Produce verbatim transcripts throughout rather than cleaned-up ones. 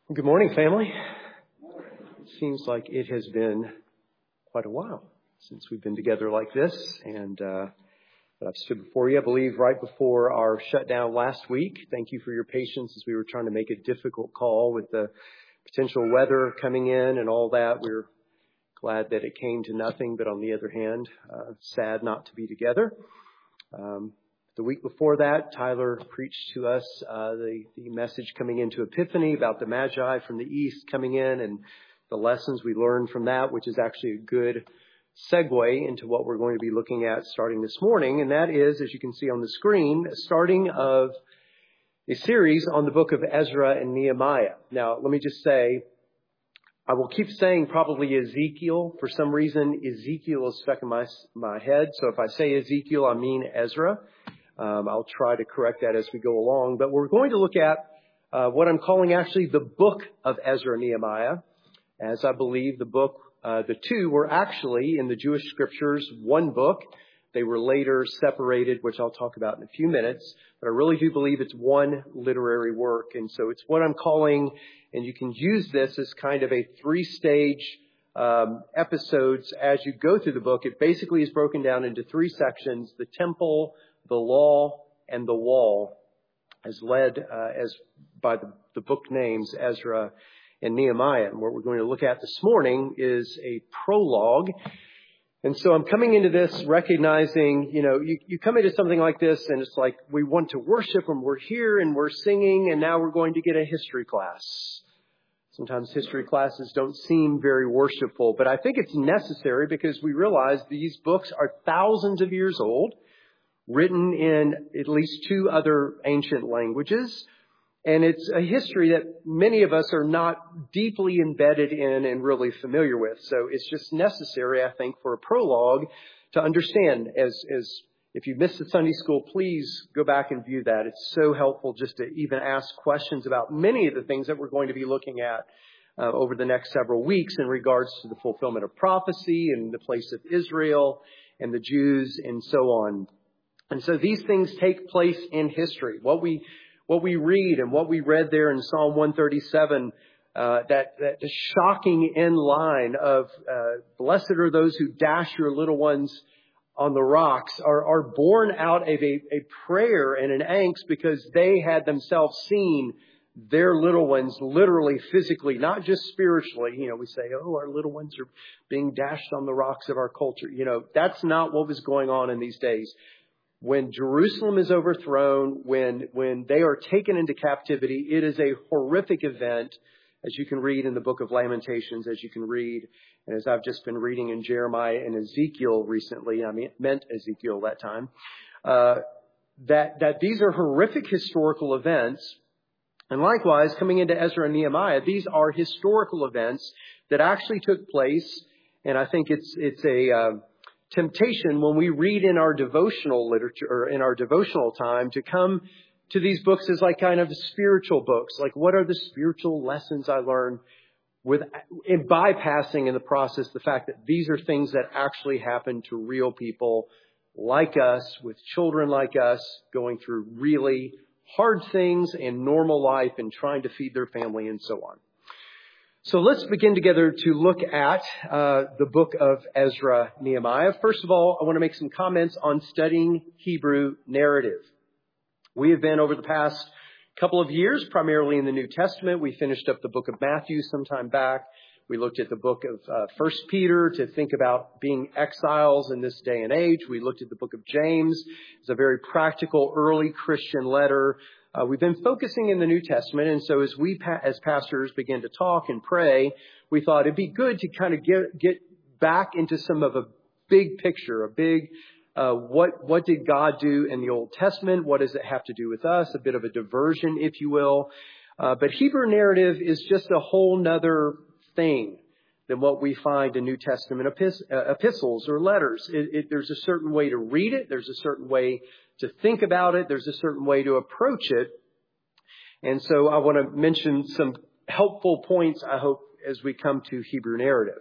Good morning, family. It seems like it has been quite a while since we've been together like this, and uh, I've stood before you, I believe, right before our shutdown last week. Thank you for your patience as we were trying to make a difficult call with the potential weather coming in and all that. We're glad that it came to nothing, but on the other hand, uh, sad not to be together. Um, The week before that, Tyler preached to us uh, the, the message coming into Epiphany about the Magi from the East coming in and the lessons we learned from that, which is actually a good segue into what we're going to be looking at starting this morning. And that is, as you can see on the screen, starting of a series on the book of Ezra and Nehemiah. Now, let me just say, I will keep saying probably Ezekiel. For some reason, Ezekiel is stuck in my, my head. So if I say Ezekiel, I mean Ezra. Um, I'll try to correct that as we go along. But we're going to look at uh, what I'm calling actually the book of Ezra and Nehemiah, as I believe the book, uh, the two were actually in the Jewish scriptures one book. They were later separated, which I'll talk about in a few minutes. But I really do believe it's one literary work. And so it's what I'm calling, and you can use this as kind of a three-stage um, episodes as you go through the book. It basically is broken down into three sections: the temple, the law, and the wall, as led uh, as by the, the book names Ezra and Nehemiah. And what we're going to look at this morning is a prologue. And so I'm coming into this recognizing, you know, you, you come into something like this and it's like we want to worship and we're here and we're singing and now we're going to get a history class. Sometimes history classes don't seem very worshipful, but I think it's necessary because we realize these books are thousands of years old, written in at least two other ancient languages. And it's a history that many of us are not deeply embedded in and really familiar with. So it's just necessary, I think, for a prologue to understand. As, as if you missed the Sunday school, please go back and view that. It's so helpful just to even ask questions about many of the things that we're going to be looking at uh, over the next several weeks in regards to the fulfillment of prophecy and the place of Israel and the Jews and so on. And so these things take place in history. What we what we read and what we read there in Psalm one thirty-seven, uh, that, that the shocking end line of uh, blessed are those who dash your little ones on the rocks, are, are born out of a, a prayer and an angst because they had themselves seen their little ones literally, physically, not just spiritually. You know, we say, oh, our little ones are being dashed on the rocks of our culture. You know, that's not what was going on in these days. When Jerusalem is overthrown, when when they are taken into captivity, it is a horrific event, as you can read in the book of Lamentations, as you can read, and as I've just been reading in Jeremiah and Ezekiel recently, I mean, meant Ezekiel that time, uh, that, that these are horrific historical events. And likewise, coming into Ezra and Nehemiah, these are historical events that actually took place, and I think it's it's a... Uh, temptation when we read in our devotional literature or in our devotional time to come to these books as like kind of spiritual books. Like, what are the spiritual lessons I learned with in bypassing in the process the fact that these are things that actually happen to real people like us, with children like us, going through really hard things in normal life and trying to feed their family and so on. So let's begin together to look at uh, the book of Ezra, Nehemiah. First of all, I want to make some comments on studying Hebrew narrative. We have been over the past couple of years, primarily in the New Testament. We finished up the book of Matthew some time back. We looked at the book of uh, First Peter to think about being exiles in this day and age. We looked at the book of James. It's a very practical early Christian letter. Uh, we've been focusing in the New Testament, and so as we, pa- as pastors, begin to talk and pray, we thought it'd be good to kind of get get back into some of a big picture, a big uh, what what did God do in the Old Testament? What does it have to do with us? A bit of a diversion, if you will. Uh, but Hebrew narrative is just a whole nother thing than what we find in New Testament epist- uh, epistles or letters. It, it, there's a certain way to read it. There's a certain way to think about it. There's a certain way to approach it. And so I want to mention some helpful points, I hope, as we come to Hebrew narrative.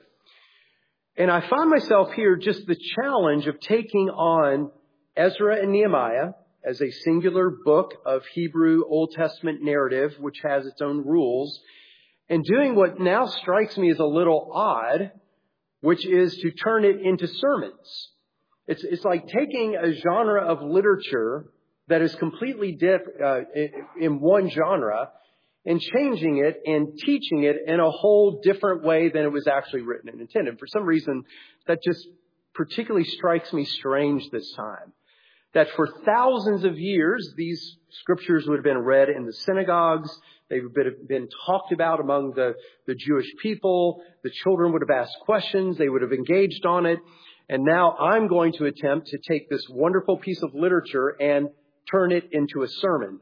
And I find myself here just the challenge of taking on Ezra and Nehemiah as a singular book of Hebrew Old Testament narrative, which has its own rules, and doing what now strikes me as a little odd, which is to turn it into sermons. It's, it's like taking a genre of literature that is completely diff, uh, in one genre and changing it and teaching it in a whole different way than it was actually written and intended. For some reason, that just particularly strikes me strange this time. That for thousands of years, these scriptures would have been read in the synagogues. They would have been talked about among the, the Jewish people. The children would have asked questions. They would have engaged on it. And now I'm going to attempt to take this wonderful piece of literature and turn it into a sermon.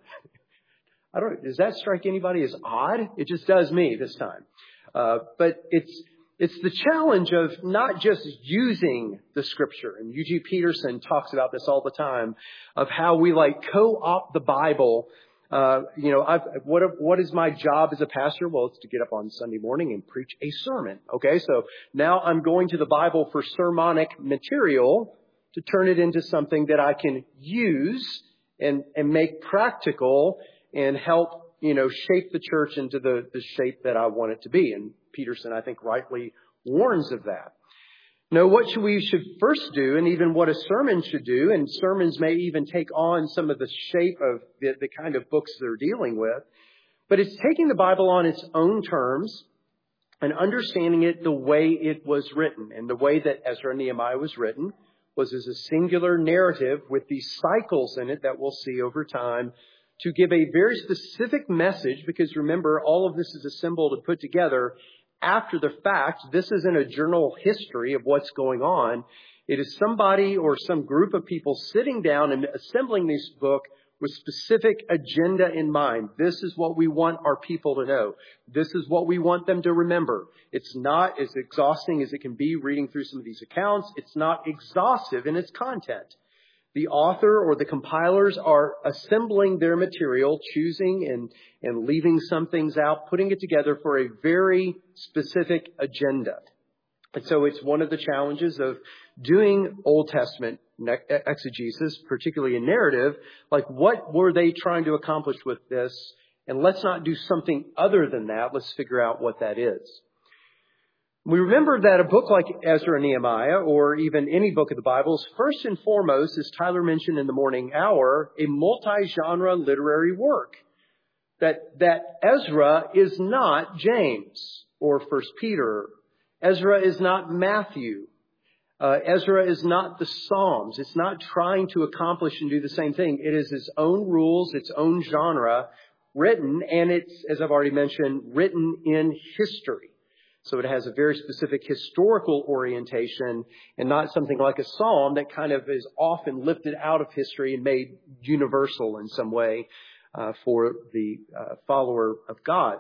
I don't, does that strike anybody as odd? It just does me this time. Uh, but it's, it's the challenge of not just using the scripture. And Eugene Peterson talks about this all the time, of how we like co-opt the Bible. Uh, you know, I've, what, what is my job as a pastor? Well, it's to get up on Sunday morning and preach a sermon. Okay. So now I'm going to the Bible for sermonic material to turn it into something that I can use and, and make practical and help, you know, shape the church into the, the shape that I want it to be. And Peterson, I think, rightly warns of that. Now, what should we should first do, and even what a sermon should do, and sermons may even take on some of the shape of the, the kind of books they're dealing with, but it's taking the Bible on its own terms and understanding it the way it was written. And the way that Ezra and Nehemiah was written was as a singular narrative with these cycles in it that we'll see over time, to give a very specific message, because remember, all of this is assembled and put together after the fact. This isn't a journal history of what's going on. It is somebody or some group of people sitting down and assembling this book with specific agenda in mind. This is what we want our people to know. This is what we want them to remember. It's not as exhausting as it can be reading through some of these accounts. It's not exhaustive in its content. The author or the compilers are assembling their material, choosing and, and leaving some things out, putting it together for a very specific agenda. And so it's one of the challenges of doing Old Testament exegesis, particularly in narrative. Like, what were they trying to accomplish with this? And let's not do something other than that. Let's figure out what that is. We remember that a book like Ezra and Nehemiah, or even any book of the Bible, is first and foremost, as Tyler mentioned in the morning hour, a multi-genre literary work. That, that Ezra is not James or First Peter. Ezra is not Matthew. Uh, Ezra is not the Psalms. It's not trying to accomplish and do the same thing. It is its own rules, its own genre, written, and it's, as I've already mentioned, written in history. So it has a very specific historical orientation, and not something like a psalm that kind of is often lifted out of history and made universal in some way uh, for the uh, follower of God.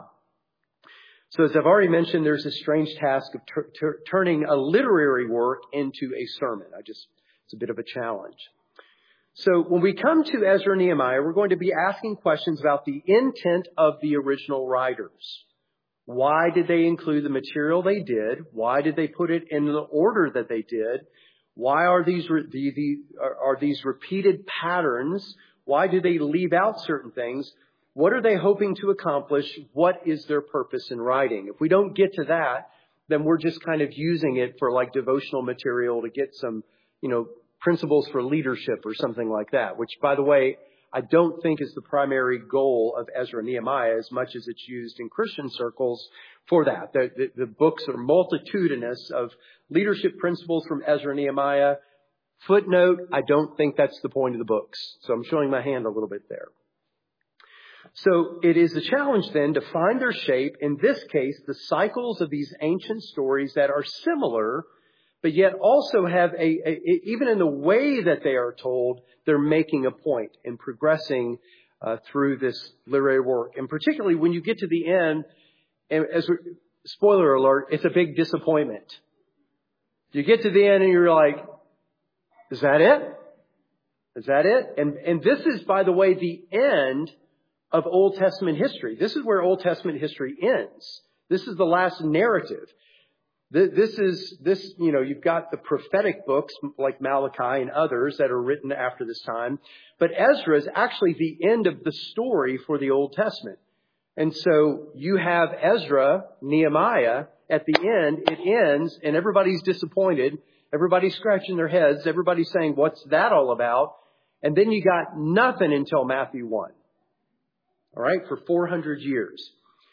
So as I've already mentioned, there's a strange task of tur- tur- turning a literary work into a sermon. I just, it's a bit of a challenge. So when we come to Ezra and Nehemiah, we're going to be asking questions about the intent of the original writers. Why did they include the material they did? Why did they put it in the order that they did? Why are these re- the, the, are, are these repeated patterns? Why do they leave out certain things? What are they hoping to accomplish? What is their purpose in writing? If we don't get to that, then we're just kind of using it for like devotional material to get some, you know, principles for leadership or something like that, which, by the way, I don't think is the primary goal of Ezra and Nehemiah as much as it's used in Christian circles for that. The, the, the books are multitudinous of leadership principles from Ezra and Nehemiah. Footnote, I don't think that's the point of the books. So I'm showing my hand a little bit there. So it is a challenge then to find their shape, in this case, the cycles of these ancient stories that are similar, but yet also have a, a, even in the way that they are told, they're making a point and progressing uh, through this literary work. And particularly when you get to the end, and as spoiler alert, it's a big disappointment. You get to the end and you're like, is that it? Is that it? And, and this is, by the way, the end of Old Testament history. This is where Old Testament history ends. This is the last narrative. This is, this, you know, you've got the prophetic books like Malachi and others that are written after this time. But Ezra is actually the end of the story for the Old Testament. And so you have Ezra, Nehemiah, at the end, it ends, and everybody's disappointed. Everybody's scratching their heads. Everybody's saying, what's that all about? And then you got nothing until Matthew one. All right, for four hundred years.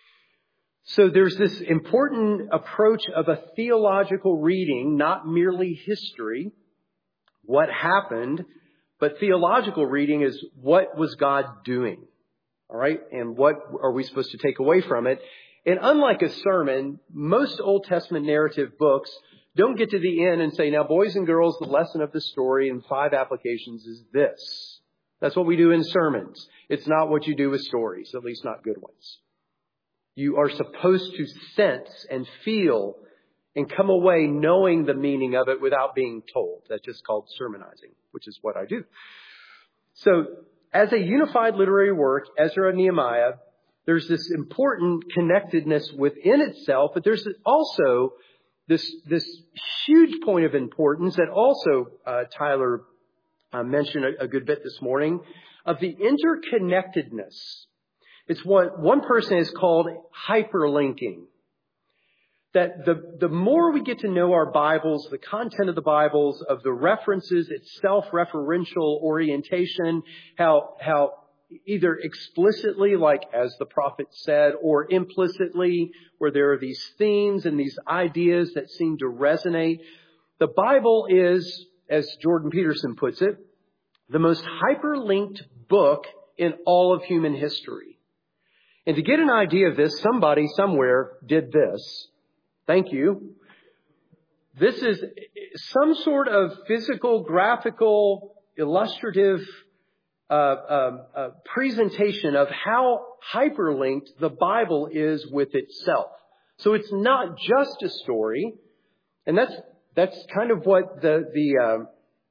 So there's this important approach of a theological reading, not merely history, what happened, but theological reading is what was God doing? All right, and what are we supposed to take away from it? And unlike a sermon, most Old Testament narrative books don't get to the end and say, now, boys and girls, the lesson of the story in five applications is this. That's what we do in sermons. It's not what you do with stories, at least not good ones. You are supposed to sense and feel and come away knowing the meaning of it without being told. That's just called sermonizing, which is what I do. So as a unified literary work, Ezra and Nehemiah, there's this important connectedness within itself, but there's also this, this huge point of importance that also uh, Tyler uh, mentioned a, a good bit this morning of the interconnectedness. It's what one person has called hyperlinking. That the, the more we get to know our Bibles, the content of the Bibles, of the references, its self-referential orientation, how, how either explicitly, like as the prophet said, or implicitly, where there are these themes and these ideas that seem to resonate. The Bible is, as Jordan Peterson puts it, the most hyperlinked book in all of human history. And to get an idea of this, somebody somewhere did this. Thank you. This is some sort of physical, graphical, illustrative uh, uh, uh, presentation of how hyperlinked the Bible is with itself. So it's not just a story, and that's that's kind of what the the uh,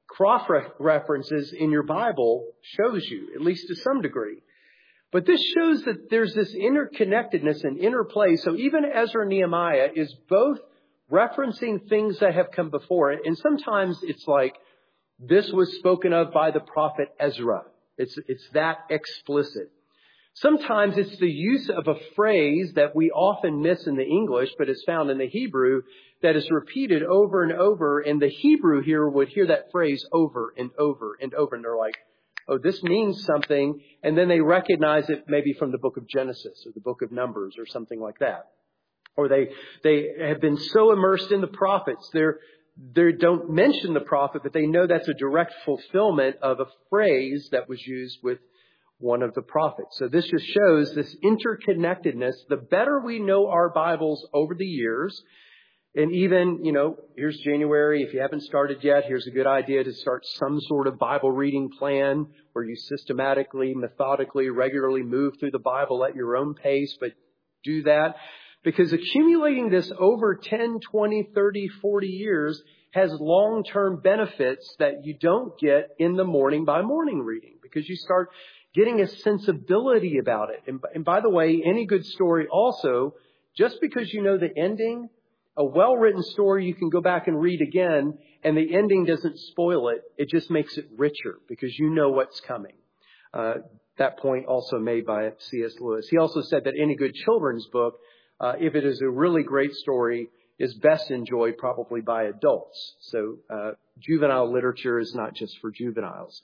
cross-references in your Bible shows you, at least to some degree. But this shows that there's this interconnectedness and interplay. So even Ezra and Nehemiah is both referencing things that have come before it. And sometimes it's like this was spoken of by the prophet Ezra. It's, it's that explicit. Sometimes it's the use of a phrase that we often miss in the English, but is found in the Hebrew, that is repeated over and over. And the Hebrew here would hear that phrase over and over and over. And they're like, oh, this means something. And then they recognize it maybe from the book of Genesis or the book of Numbers or something like that. Or they they have been so immersed in the prophets, they're, they don't mention the prophet, but they know that's a direct fulfillment of a phrase that was used with one of the prophets. So this just shows this interconnectedness. The better we know our Bibles over the years, and even, you know, here's January. If you haven't started yet, here's a good idea to start some sort of Bible reading plan where you systematically, methodically, regularly move through the Bible at your own pace, but do that. Because accumulating this over ten, twenty, thirty, forty years has long-term benefits that you don't get in the morning by morning reading, because you start getting a sensibility about it. And, and by the way, any good story also, just because you know the ending, a well-written story you can go back and read again, and the ending doesn't spoil it. It just makes it richer because you know what's coming. Uh, that point also made by C S Lewis. He also said that any good children's book, uh, if it is a really great story, is best enjoyed probably by adults. So uh, juvenile literature is not just for juveniles.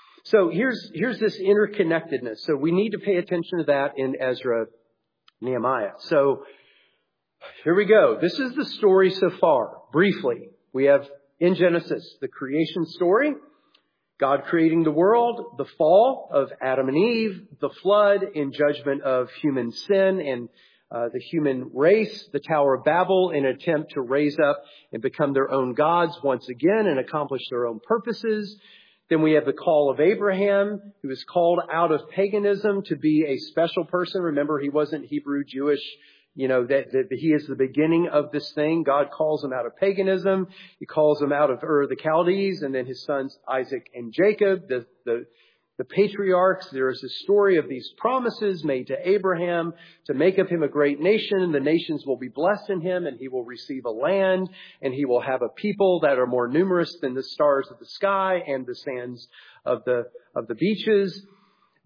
So here's here's this interconnectedness. So we need to pay attention to that in Ezra, Nehemiah. So here we go. This is the story so far. Briefly, we have in Genesis, the creation story, God creating the world, the fall of Adam and Eve, the flood in judgment of human sin and uh, the human race, the Tower of Babel in an attempt to raise up and become their own gods once again and accomplish their own purposes. Then we have the call of Abraham, who was called out of paganism to be a special person. Remember, he wasn't Hebrew, Jewish. You know, that, that he is the beginning of this thing. God calls him out of paganism. He calls him out of Ur of the Chaldees, and then his sons Isaac and Jacob, the, the, the patriarchs. There is a story of these promises made to Abraham to make of him a great nation, and the nations will be blessed in him, and he will receive a land, and he will have a people that are more numerous than the stars of the sky and the sands of the, of the beaches.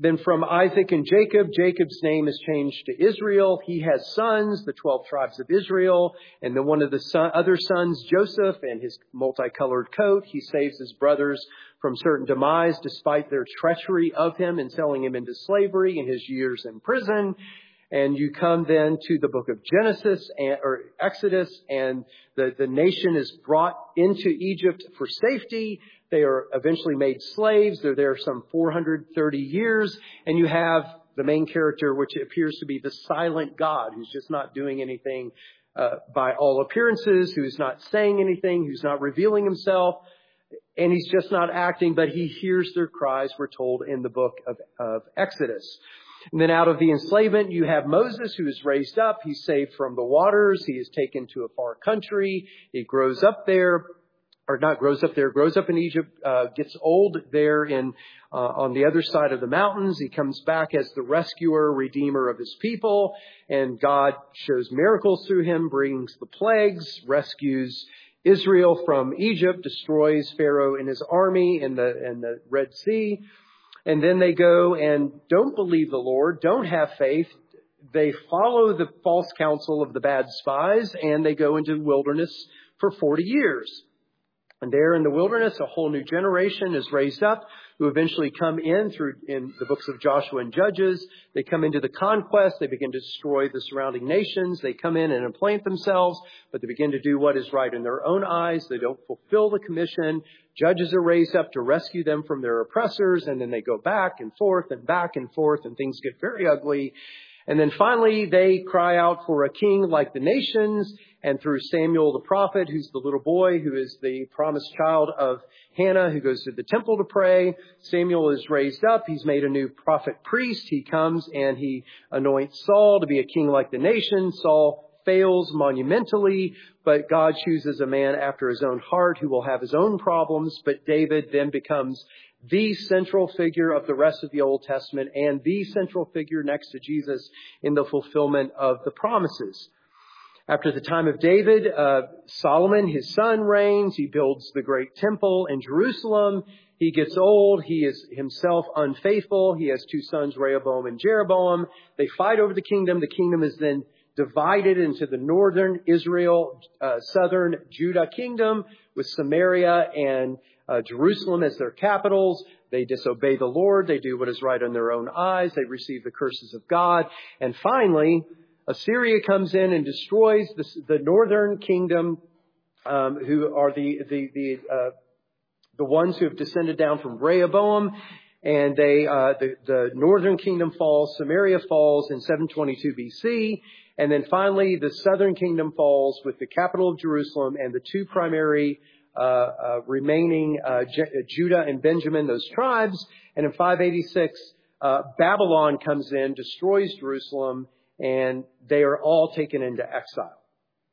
Then from Isaac and Jacob, Jacob's name is changed to Israel. He has sons, the twelve tribes of Israel. And then one of the son, other sons, Joseph, and his multicolored coat. He saves his brothers from certain demise despite their treachery of him and selling him into slavery in his years in prison. And you come then to the book of Genesis and, or Exodus, and the, the nation is brought into Egypt for safety. They are eventually made slaves. They're there some four hundred thirty years. And you have the main character, which appears to be the silent God, who's just not doing anything uh, by all appearances, who's not saying anything, who's not revealing himself. And he's just not acting, but he hears their cries, we're told in the book of, of Exodus. And then out of the enslavement, you have Moses, who is raised up. He's saved from the waters. He is taken to a far country. He grows up there, or not grows up there, grows up in Egypt, uh, gets old there in uh, on the other side of the mountains. He comes back as the rescuer, redeemer of his people. And God shows miracles through him, brings the plagues, rescues Israel from Egypt, destroys Pharaoh and his army in the, in the Red Sea. And then they go and don't believe the Lord, don't have faith. They follow the false counsel of the bad spies, and they go into the wilderness for forty years. And there in the wilderness, a whole new generation is raised up who eventually come in through in the books of Joshua and Judges. They come into the conquest. They begin to destroy the surrounding nations. They come in and implant themselves, but they begin to do what is right in their own eyes. They don't fulfill the commission. Judges are raised up to rescue them from their oppressors, and then they go back and forth and back and forth, and things get very ugly. And then finally, they cry out for a king like the nations. And through Samuel the prophet, who's the little boy who is the promised child of Hannah, who goes to the temple to pray, Samuel is raised up. He's made a new prophet priest. He comes and he anoints Saul to be a king like the nation. Saul fails monumentally, but God chooses a man after his own heart who will have his own problems. But David then becomes the central figure of the rest of the Old Testament and the central figure next to Jesus in the fulfillment of the promises. After the time of David, uh, Solomon, his son, reigns. He builds the great temple in Jerusalem. He gets old. He is himself unfaithful. He has two sons, Rehoboam and Jeroboam. They fight over the kingdom. The kingdom is then divided into the northern Israel, uh, southern Judah kingdom with Samaria and uh, Jerusalem as their capitals. They disobey the Lord. They do what is right in their own eyes. They receive the curses of God. And finally, Assyria comes in and destroys the, the northern kingdom, um, who are the the the, uh, the ones who have descended down from Rehoboam, and they uh, the, the northern kingdom falls. Samaria falls in seven twenty-two B C, and then finally the southern kingdom falls with the capital of Jerusalem and the two primary uh, uh, remaining uh, J- Judah and Benjamin, those tribes. And in five eighty-six, uh, Babylon comes in, destroys Jerusalem. And they are all taken into exile.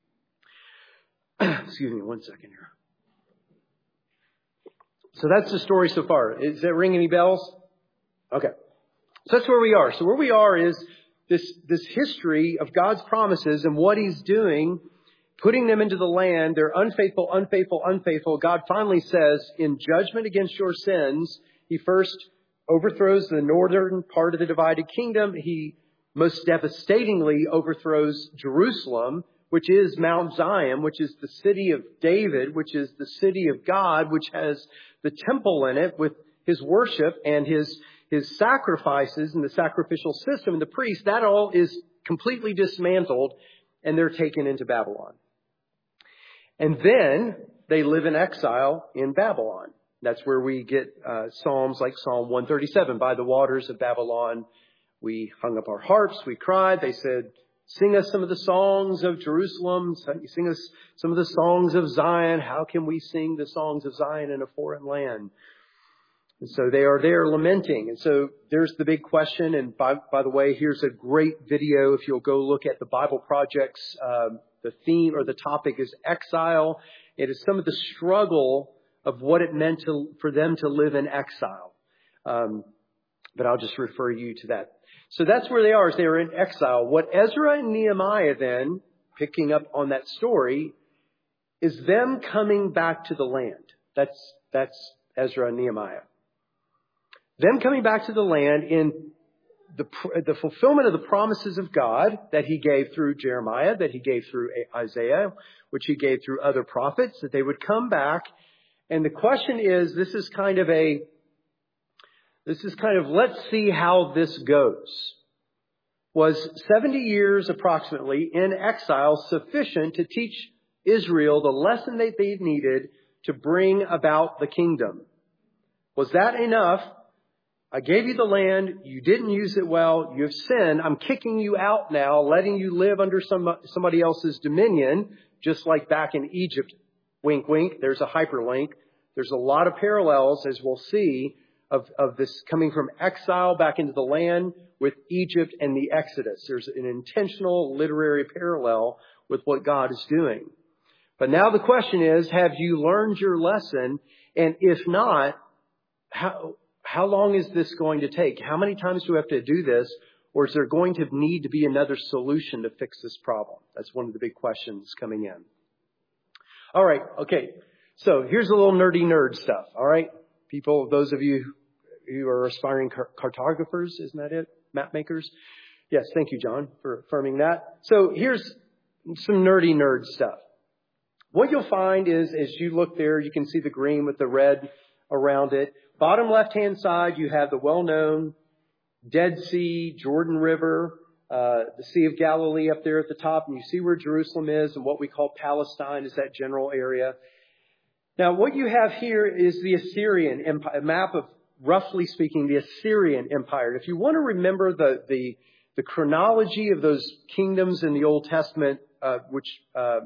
Excuse me one second here. So that's the story so far. Does that ring any bells? Okay. So that's where we are. So where we are is this, this history of God's promises and what He's doing, putting them into the land. They're unfaithful, unfaithful, unfaithful. God finally says, in judgment against your sins, He first overthrows the northern part of the divided kingdom. He most devastatingly overthrows Jerusalem, which is Mount Zion, which is the city of David, which is the city of God, which has the temple in it with His worship and His, His sacrifices and the sacrificial system and the priests. That all is completely dismantled, and they're taken into Babylon. And then they live in exile in Babylon. That's where we get uh, Psalms like Psalm one thirty-seven, by the waters of Babylon. We hung up our harps, we cried. They said, sing us some of the songs of Jerusalem, sing us some of the songs of Zion. How can we sing the songs of Zion in a foreign land? And so they are there lamenting. And so there's the big question. And by, by the way, here's a great video. If you'll go look at the Bible Project's, um, the theme or the topic is exile. It is some of the struggle of what it meant to, for them to live in exile. Um, but I'll just refer you to that. So that's where they are, is they are in exile. What Ezra and Nehemiah then, picking up on that story, is them coming back to the land. That's, that's Ezra and Nehemiah. them coming back to the land in the, the fulfillment of the promises of God that he gave through Jeremiah, that he gave through Isaiah, which he gave through other prophets, that they would come back. And the question is, this is kind of a, this is kind of, let's see how this goes. Was seventy years approximately in exile sufficient to teach Israel the lesson that they needed to bring about the kingdom? Was that enough? I gave you the land. You didn't use it well. You have sinned. I'm kicking you out now, letting you live under some, somebody else's dominion, just like back in Egypt. Wink, wink. There's a hyperlink. There's a lot of parallels, as we'll see, of, of this coming from exile back into the land with Egypt and the Exodus. There's an intentional literary parallel with what God is doing. But now the question is, have you learned your lesson? And if not, how, how long is this going to take? How many times do we have to do this? Or is there going to need to be another solution to fix this problem? That's one of the big questions coming in. All right. Okay. So here's a little nerdy nerd stuff. All right. People, those of you who are aspiring cartographers, isn't that it? Map makers? Yes. Thank you, John, for affirming that. So here's some nerdy nerd stuff. What you'll find is, as you look there, you can see the green with the red around it. Bottom left-hand side, you have the well-known Dead Sea, Jordan River, uh, the Sea of Galilee up there at the top. And you see where Jerusalem is, and what we call Palestine is that general area. Now, what you have here is the Assyrian Empire, a map of, roughly speaking, the Assyrian Empire. If you want to remember the, the, the chronology of those kingdoms in the Old Testament, uh, which, uh,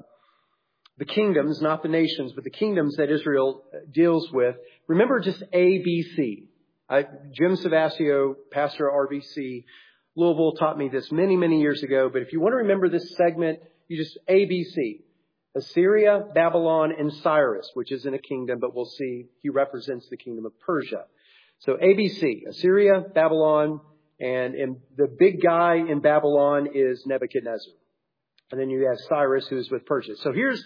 the kingdoms, not the nations, but the kingdoms that Israel deals with, remember just A B C. I, Jim Savasio, pastor at R V C, Louisville, taught me this many, many years ago. But if you want to remember this segment, you just A B C. Assyria, Babylon, and Cyrus, which isn't a kingdom, but we'll see he represents the kingdom of Persia. So A B C, Assyria, Babylon, and, and the big guy in Babylon is Nebuchadnezzar. And then you have Cyrus, who's with Persia. So here's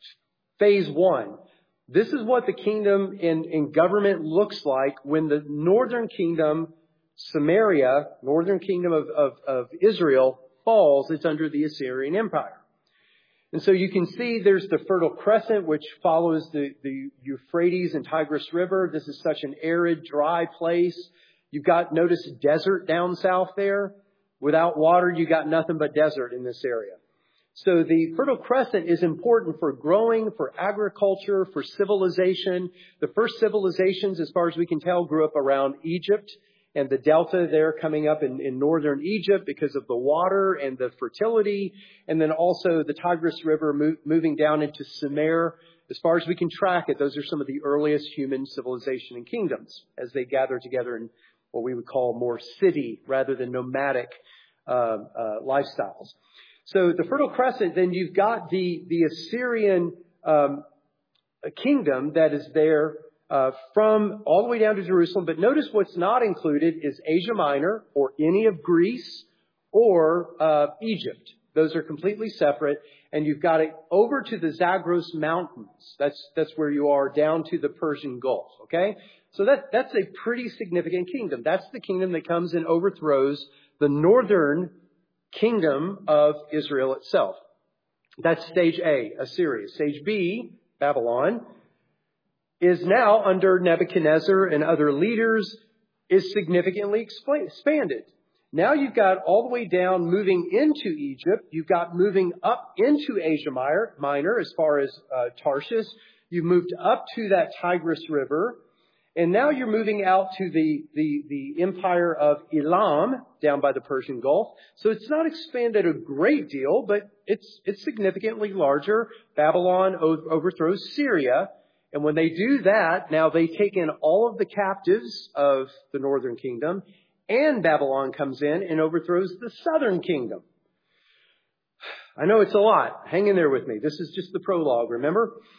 phase one. This is what the kingdom in, in government looks like when the northern kingdom, Samaria, northern kingdom of, of, of Israel, falls. It's under the Assyrian Empire. And so you can see there's the Fertile Crescent, which follows the, the Euphrates and Tigris River. This is such an arid, dry place. You've got, notice, desert down south there. Without water, you got nothing but desert in this area. So the Fertile Crescent is important for growing, for agriculture, for civilization. The first civilizations, as far as we can tell, grew up around Egypt and the delta there coming up in, in northern Egypt because of the water and the fertility. And then also the Tigris River move, moving down into Sumer. As far as we can track it, those are some of the earliest human civilization and kingdoms as they gather together in what we would call more city rather than nomadic uh, uh, lifestyles. So the Fertile Crescent, then you've got the, the Assyrian um, kingdom that is there uh, from all the way down to Jerusalem. But notice what's not included is Asia Minor or any of Greece or uh, Egypt. Those are completely separate. And you've got it over to the Zagros Mountains. That's, that's where you are, down to the Persian Gulf. Okay? So that, that's a pretty significant kingdom. That's the kingdom that comes and overthrows the northern kingdom of Israel itself. That's stage A, Assyria. Stage B, Babylon, is now under Nebuchadnezzar and other leaders, is significantly expanded. Now you've got all the way down moving into Egypt. You've got moving up into Asia Minor as far as uh, Tarshish. You've moved up to that Tigris River. And now you're moving out to the, the, the empire of Elam down by the Persian Gulf. So it's not expanded a great deal, but it's, it's significantly larger. Babylon o- overthrows Syria. And when they do that, now they take in all of the captives of the northern kingdom, and Babylon comes in and overthrows the southern kingdom. I know it's a lot. Hang in there with me. This is just the prologue, remember?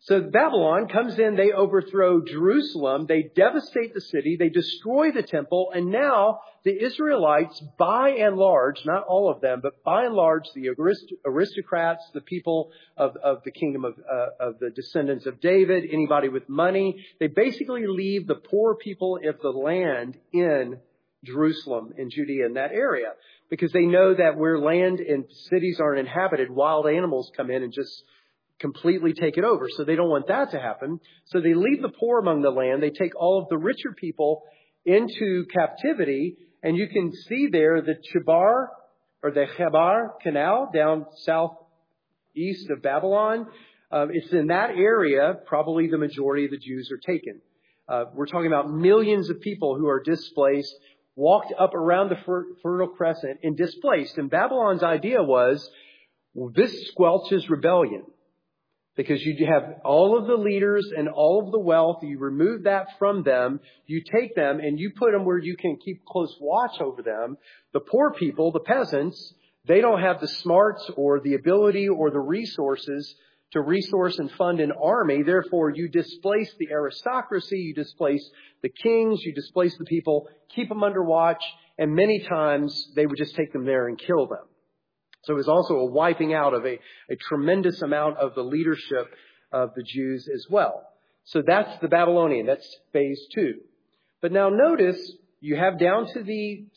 So Babylon comes in, they overthrow Jerusalem, they devastate the city, they destroy the temple, and now the Israelites, by and large, not all of them, but by and large, the arist- aristocrats, the people of, of the kingdom of, uh, of the descendants of David, anybody with money, they basically leave the poor people of the land in Jerusalem, in Judea, in that area, because they know that where land and cities aren't inhabited, wild animals come in and just completely take it over. So they don't want that to happen. So they leave the poor among the land. They take all of the richer people into captivity. And you can see there the Chebar or the Chebar Canal down southeast of Babylon. Uh, it's in that area, probably the majority of the Jews are taken. Uh, we're talking about millions of people who are displaced, walked up around the Fer- Fertile Crescent and displaced. And Babylon's idea was, well, this squelches rebellion. Because you have all of the leaders and all of the wealth, you remove that from them, you take them and you put them where you can keep close watch over them. The poor people, the peasants, they don't have the smarts or the ability or the resources to resource and fund an army. Therefore, you displace the aristocracy, you displace the kings, you displace the people, keep them under watch, and many times they would just take them there and kill them. So it was also a wiping out of a, a tremendous amount of the leadership of the Jews as well. So that's the Babylonian. That's phase two. But now notice you have down to the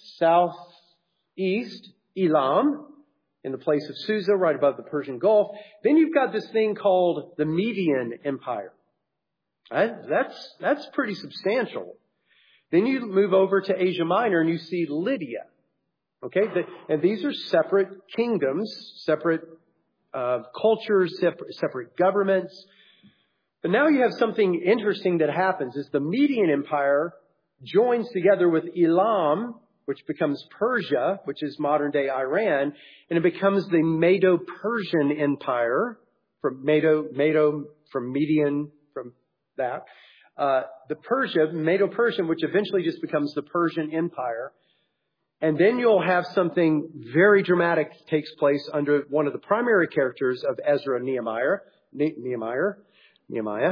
southeast, Elam, in the place of Susa, right above the Persian Gulf. Then you've got this thing called the Median Empire. Right? That's, that's pretty substantial. Then you move over to Asia Minor and you see Lydia. Okay, and these are separate kingdoms, separate uh, cultures, separate, separate governments. But now you have something interesting that happens is the Median Empire joins together with Elam, which becomes Persia, which is modern day Iran, and it becomes the Medo-Persian Empire from Medo, Medo from Median, from that. Uh, the Persia, Medo-Persian, which eventually just becomes the Persian Empire. And then you'll have something very dramatic takes place under one of the primary characters of Ezra and Nehemiah, Nehemiah, Nehemiah.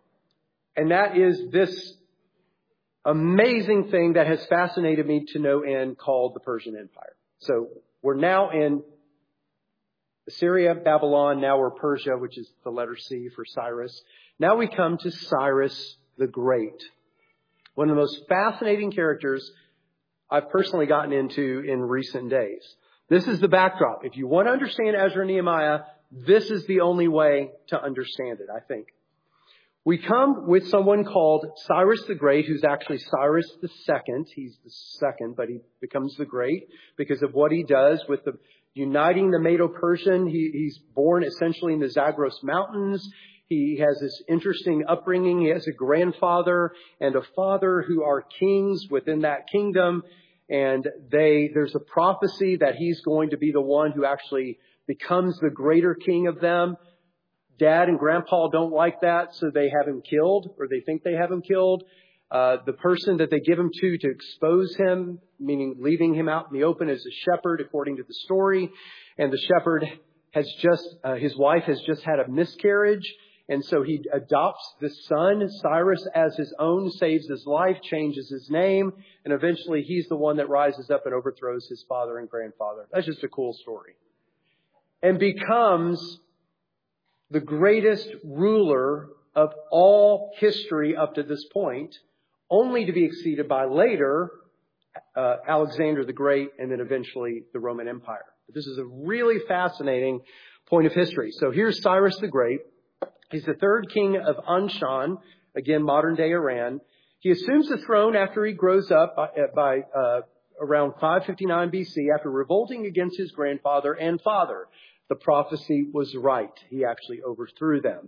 And that is this amazing thing that has fascinated me to no end called the Persian Empire. So we're now in Assyria, Babylon, now we're Persia, which is the letter C for Cyrus. Now we come to Cyrus the Great. One of the most fascinating characters I've personally gotten into in recent days. This is the backdrop. If you want to understand Ezra and Nehemiah, this is the only way to understand it, I think. We come with someone called Cyrus the Great, who's actually Cyrus the Second. He's the second, but he becomes the Great because of what he does with the uniting the Medo-Persian. He, he's born essentially in the Zagros Mountains. He has this interesting upbringing. He has a grandfather and a father who are kings within that kingdom. And they, there's a prophecy that he's going to be the one who actually becomes the greater king of them. Dad and Grandpa don't like that, so they have him killed, or they think they have him killed. Uh, the person that they give him to to expose him, meaning leaving him out in the open, is a shepherd, according to the story. And the shepherd has just, uh, his wife has just had a miscarriage. And so he adopts the son, Cyrus, as his own, saves his life, changes his name, and eventually he's the one that rises up and overthrows his father and grandfather. That's just a cool story. And becomes the greatest ruler of all history up to this point, only to be exceeded by later uh, Alexander the Great and then eventually the Roman Empire. But this is a really fascinating point of history. So here's Cyrus the Great. He's the third king of Anshan, again, modern day Iran. He assumes the throne after he grows up by, by uh, around five fifty-nine B C after revolting against his grandfather and father. The prophecy was right. He actually overthrew them.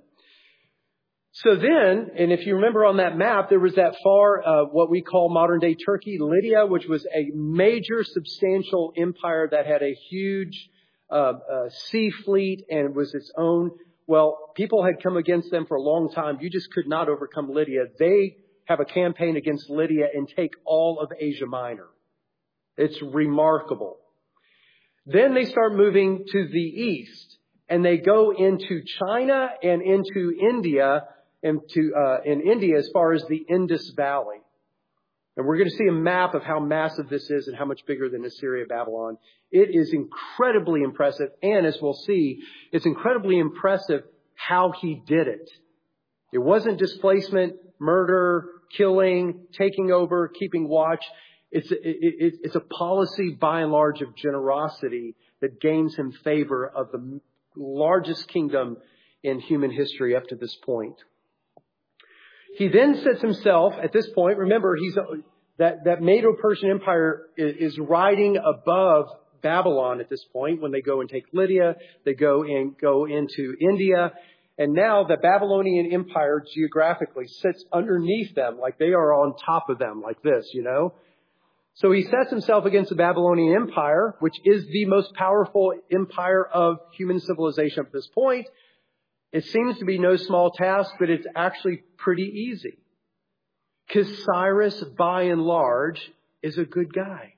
So then, and if you remember on that map, there was that far, uh, what we call modern day Turkey, Lydia, which was a major substantial empire that had a huge uh, uh, sea fleet and was its own. Well, people had come against them for a long time. You just could not overcome Lydia. They have a campaign against Lydia and take all of Asia Minor. It's remarkable. Then they start moving to the east. and they go into China and into India, and to uh, in India as far as the Indus Valley. And we're going to see a map of how massive this is and how much bigger than Assyria, Babylon. It is incredibly impressive. And as we'll see, it's incredibly impressive how he did it. It wasn't displacement, murder, killing, taking over, keeping watch. It's a, it, it, it's a policy by and large of generosity that gains him favor of the largest kingdom in human history up to this point. He then sets himself at this point. Remember, he's that that Medo-Persian Empire is, is riding above Babylon at this point. When they go and take Lydia, they go and go into India, and now the Babylonian Empire geographically sits underneath them, like they are on top of them, like this, you know. So he sets himself against the Babylonian Empire, which is the most powerful empire of human civilization up to this point. It seems to be no small task, but it's actually pretty easy. Because Cyrus, by and large, is a good guy.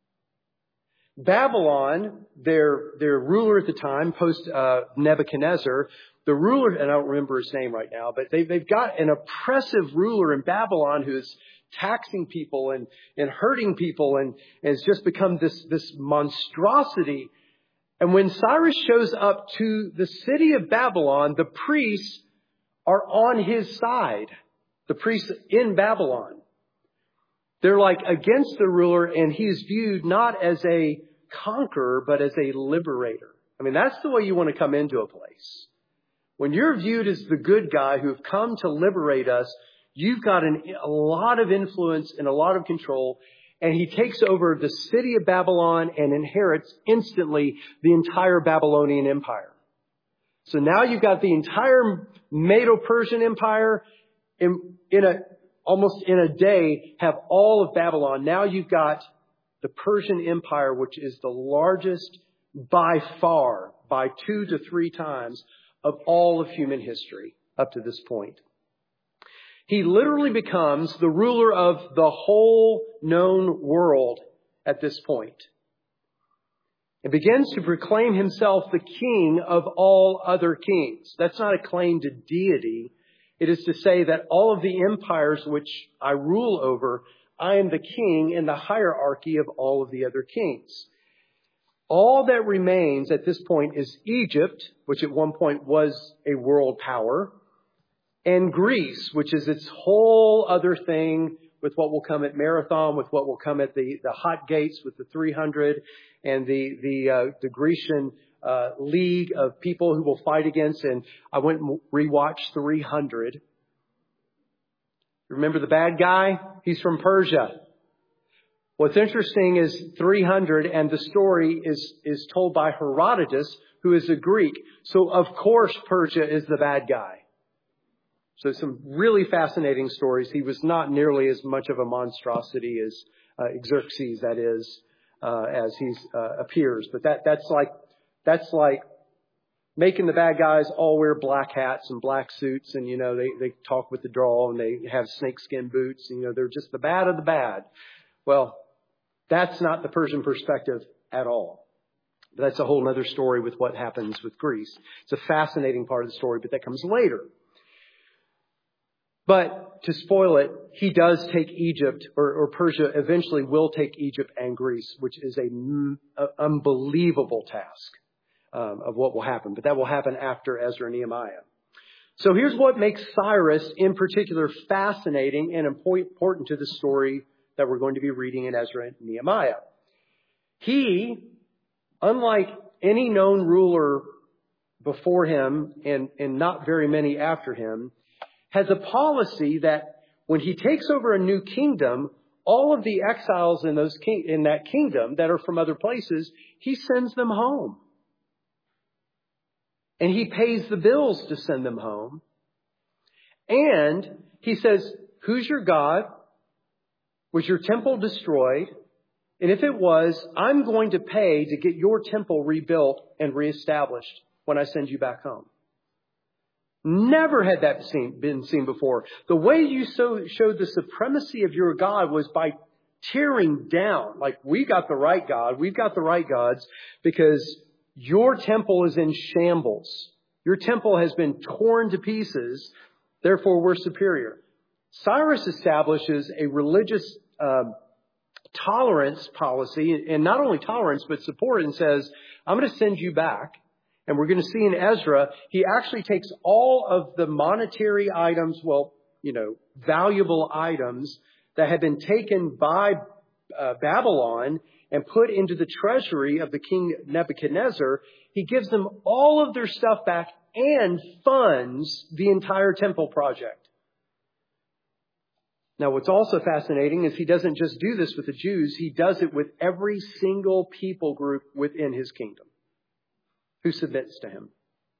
Babylon, their their ruler at the time, post uh, Nebuchadnezzar, the ruler, and I don't remember his name right now, but they, they've got an oppressive ruler in Babylon who is taxing people and, and hurting people and, and has just become this, this monstrosity. And when Cyrus shows up to the city of Babylon, the priests are on his side. The priests in Babylon. They're like against the ruler, and he is viewed not as a conqueror, but as a liberator. I mean, that's the way you want to come into a place. When you're viewed as the good guy who have come to liberate us, you've got an, a lot of influence and a lot of control. And he takes over the city of Babylon and inherits instantly the entire Babylonian Empire. So now you've got the entire Medo-Persian Empire in, in a, almost in a day, have all of Babylon. Now you've got the Persian Empire, which is the largest by far, by two to three times of all of human history up to this point. He literally becomes the ruler of the whole known world at this point. And begins to proclaim himself the king of all other kings. That's not a claim to deity. It is to say that all of the empires which I rule over, I am the king in the hierarchy of all of the other kings. All that remains at this point is Egypt, which at one point was a world power, and Greece, which is its whole other thing with what will come at Marathon, with what will come at the, the Hot Gates with the three hundred and the, the, uh, the Grecian uh, league of people who will fight against. And I went and rewatched three hundred. Remember the bad guy? He's from Persia. What's interesting is three hundred, and the story is, is told by Herodotus, who is a Greek. So of course Persia is the bad guy. So some really fascinating stories. He was not nearly as much of a monstrosity as uh, Xerxes, that is, uh, as he uh, appears. But that that's like that's like making the bad guys all wear black hats and black suits, and you know they they talk with the drawl and they have snakeskin boots. And, you know they're just the bad of the bad. Well, that's not the Persian perspective at all. But that's a whole other story with what happens with Greece. It's a fascinating part of the story, but that comes later. But to spoil it, he does take Egypt, or, or Persia eventually will take Egypt and Greece, which is an unbelievable task um, of what will happen. But that will happen after Ezra and Nehemiah. So here's what makes Cyrus in particular fascinating and important to the story that we're going to be reading in Ezra and Nehemiah. He, unlike any known ruler before him and, and not very many after him, has a policy that when he takes over a new kingdom, all of the exiles in those king, in that kingdom that are from other places, he sends them home. And he pays the bills to send them home. And he says, who's your God? Was your temple destroyed? And if it was, I'm going to pay to get your temple rebuilt and reestablished when I send you back home. Never had that seen, been seen before. The way you so, showed the supremacy of your God was by tearing down. Like, we got the right God. We've got the right gods because your temple is in shambles. Your temple has been torn to pieces. Therefore, we're superior. Cyrus establishes a religious um, tolerance policy, and not only tolerance, but support, and says, I'm going to send you back. And we're going to see in Ezra, he actually takes all of the monetary items, well, you know, valuable items that had been taken by uh, Babylon and put into the treasury of the king Nebuchadnezzar. He gives them all of their stuff back and funds the entire temple project. Now, what's also fascinating is he doesn't just do this with the Jews. He does it with every single people group within his kingdom who submits to him.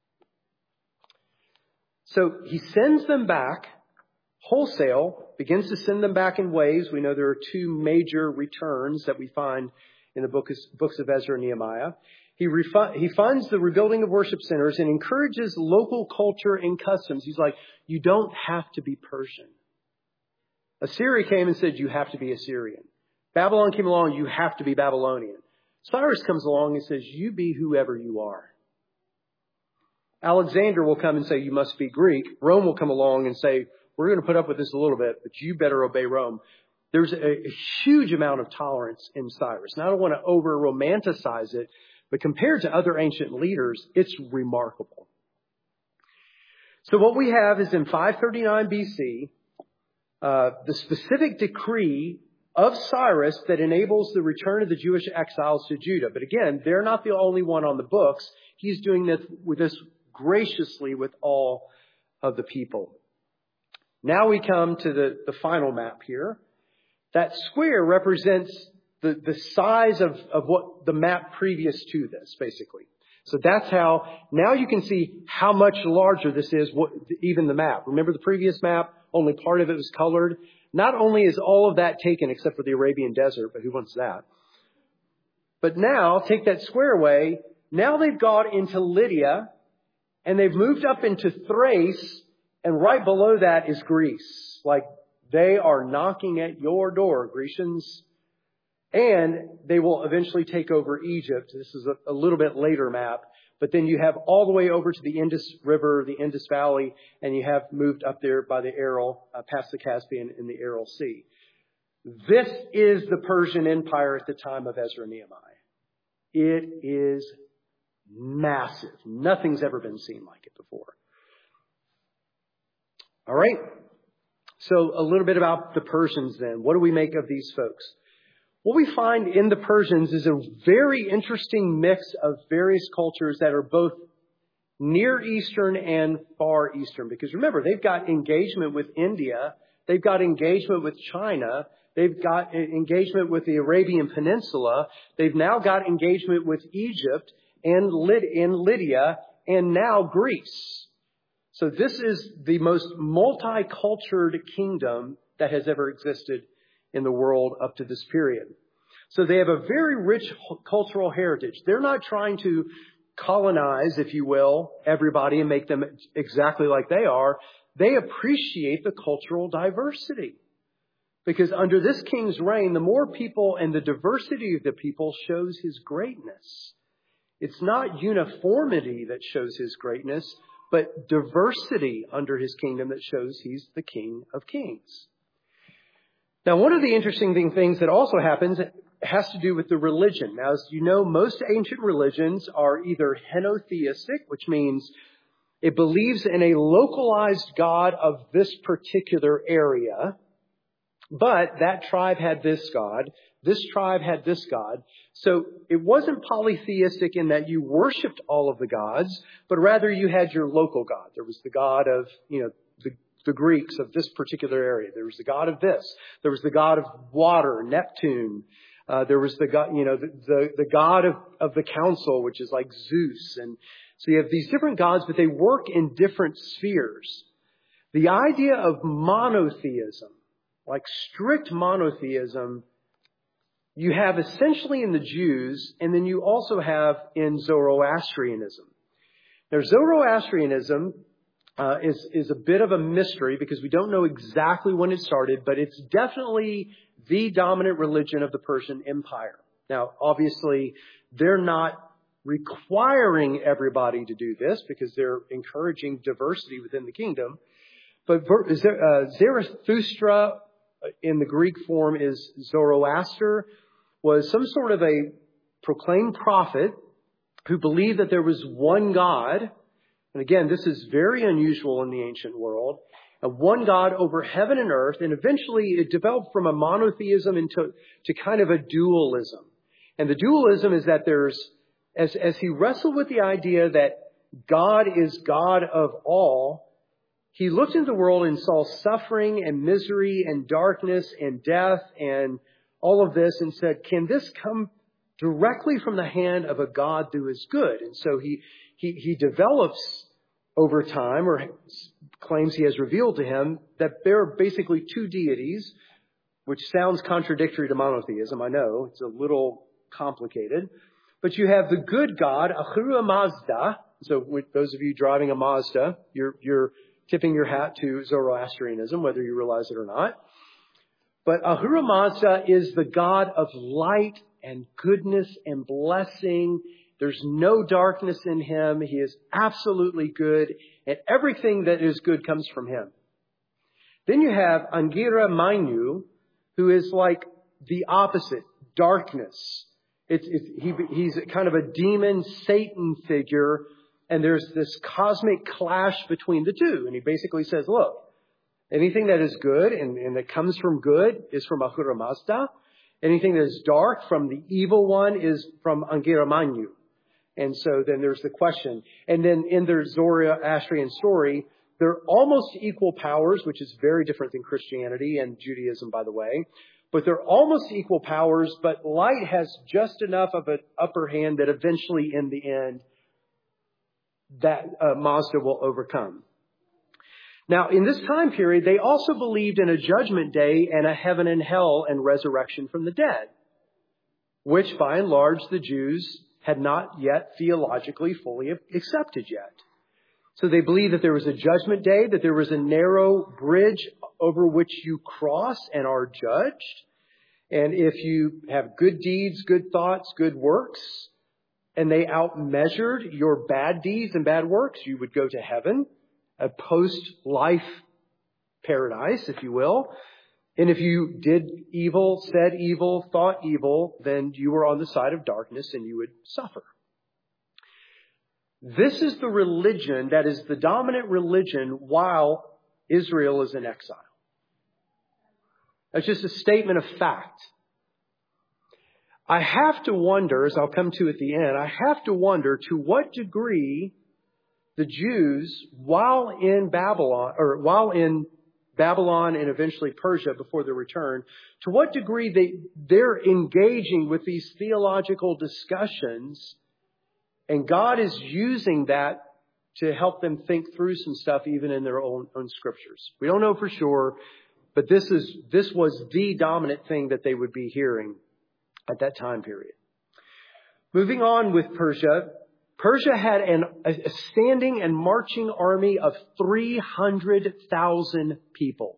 So he sends them back wholesale, begins to send them back in waves. We know there are two major returns that we find in the books, books of Ezra and Nehemiah. He, refu- he funds the rebuilding of worship centers and encourages local culture and customs. He's like, you don't have to be Persian. Assyria came and said, you have to be Assyrian. Babylon came along, you have to be Babylonian. Cyrus comes along and says, you be whoever you are. Alexander will come and say, you must be Greek. Rome will come along and say, we're going to put up with this a little bit, but you better obey Rome. There's a, a huge amount of tolerance in Cyrus. And I don't want to over romanticize it, but compared to other ancient leaders, it's remarkable. So what we have is in five thirty-nine B C, uh, the specific decree of Cyrus that enables the return of the Jewish exiles to Judah. But again, they're not the only one on the books. He's doing this with this graciously with all of the people. Now we come to the, the final map here. That square represents the, the size of, of what the map previous to this, basically. So that's how, now you can see how much larger this is, what, even the map. Remember the previous map? Only part of it was colored. Not only is all of that taken except for the Arabian desert, but who wants that? But now, take that square away. Now they've got into Lydia, and they've moved up into Thrace, and right below that is Greece. Like, they are knocking at your door, Grecians. And they will eventually take over Egypt. This is a, a little bit later map. But then you have all the way over to the Indus River, the Indus Valley, and you have moved up there by the Aral, uh, past the Caspian in the Aral Sea. This is the Persian Empire at the time of Ezra and Nehemiah. It is massive. Nothing's ever been seen like it before. All right. So a little bit about the Persians then. What do we make of these folks? What we find in the Persians is a very interesting mix of various cultures that are both Near Eastern and Far Eastern. Because remember, they've got engagement with India. They've got engagement with China. They've got engagement with the Arabian Peninsula. They've now got engagement with Egypt and Lydia and now Greece. So this is the most multicultural kingdom that has ever existed in the world up to this period. So they have a very rich cultural heritage. They're not trying to colonize, if you will, everybody and make them exactly like they are. They appreciate the cultural diversity. Because under this king's reign, the more people and the diversity of the people shows his greatness. It's not uniformity that shows his greatness, but diversity under his kingdom that shows he's the King of Kings. Now, one of the interesting things that also happens has to do with the religion. Now, as you know, most ancient religions are either henotheistic, which means it believes in a localized God of this particular area, but that tribe had this God, this tribe had this God. So it wasn't polytheistic in that you worshipped all of the gods, but rather you had your local God. There was the God of, you know, the the Greeks of this particular area. There was the god of this. There was the god of water, Neptune. Uh, there was the god, you know, the, the, the god of, of the council, which is like Zeus. And so you have these different gods, but they work in different spheres. The idea of monotheism, like strict monotheism, you have essentially in the Jews, and then you also have in Zoroastrianism. Now, Zoroastrianism Uh, is, is a bit of a mystery because we don't know exactly when it started, but it's definitely the dominant religion of the Persian Empire. Now, obviously, they're not requiring everybody to do this because they're encouraging diversity within the kingdom. But uh, Zarathustra in the Greek form is Zoroaster, was some sort of a proclaimed prophet who believed that there was one God. And again, this is very unusual in the ancient world. A one God over heaven and earth. And eventually it developed from a monotheism into to kind of a dualism. And the dualism is that there's, as, as he wrestled with the idea that God is God of all, he looked into the world and saw suffering and misery and darkness and death and all of this and said, can this come directly from the hand of a God who is good? And so he, he, he develops over time, or claims he has revealed to him, that there are basically two deities, which sounds contradictory to monotheism. I know it's a little complicated, but you have the good God, Ahura Mazda. So with those of you driving a Mazda, you're, you're tipping your hat to Zoroastrianism, whether you realize it or not. But Ahura Mazda is the God of light and goodness and blessing. There's no darkness in him. He is absolutely good, and everything that is good comes from him. Then you have Angira Mainyu, who is like the opposite, darkness. It's, it's, he, he's kind of a demon, Satan figure, and there's this cosmic clash between the two. And he basically says, look, anything that is good and, and that comes from good is from Ahura Mazda. Anything that is dark from the evil one is from Angira Mainyu. And so then there's the question. And then in their Zoroastrian story, they're almost equal powers, which is very different than Christianity and Judaism, by the way. But they're almost equal powers, but light has just enough of an upper hand that eventually, in the end, that uh, Mazda will overcome. Now, in this time period, they also believed in a judgment day and a heaven and hell and resurrection from the dead, which by and large the Jews had not yet theologically fully accepted yet. So they believed that there was a judgment day, that there was a narrow bridge over which you cross and are judged. And if you have good deeds, good thoughts, good works, and they outmeasured your bad deeds and bad works, you would go to heaven, a post-life paradise, if you will. And if you did evil, said evil, thought evil, then you were on the side of darkness and you would suffer. This is the religion that is the dominant religion while Israel is in exile. That's just a statement of fact. I have to wonder, as I'll come to at the end, I have to wonder to what degree the Jews, while in Babylon, or while in Babylon and eventually Persia before their return, to what degree they, they're engaging with these theological discussions, and God is using that to help them think through some stuff even in their own, own scriptures. We don't know for sure, but this is this was the dominant thing that they would be hearing at that time period. Moving on with Persia, Persia had an, a standing and marching army of three hundred thousand people.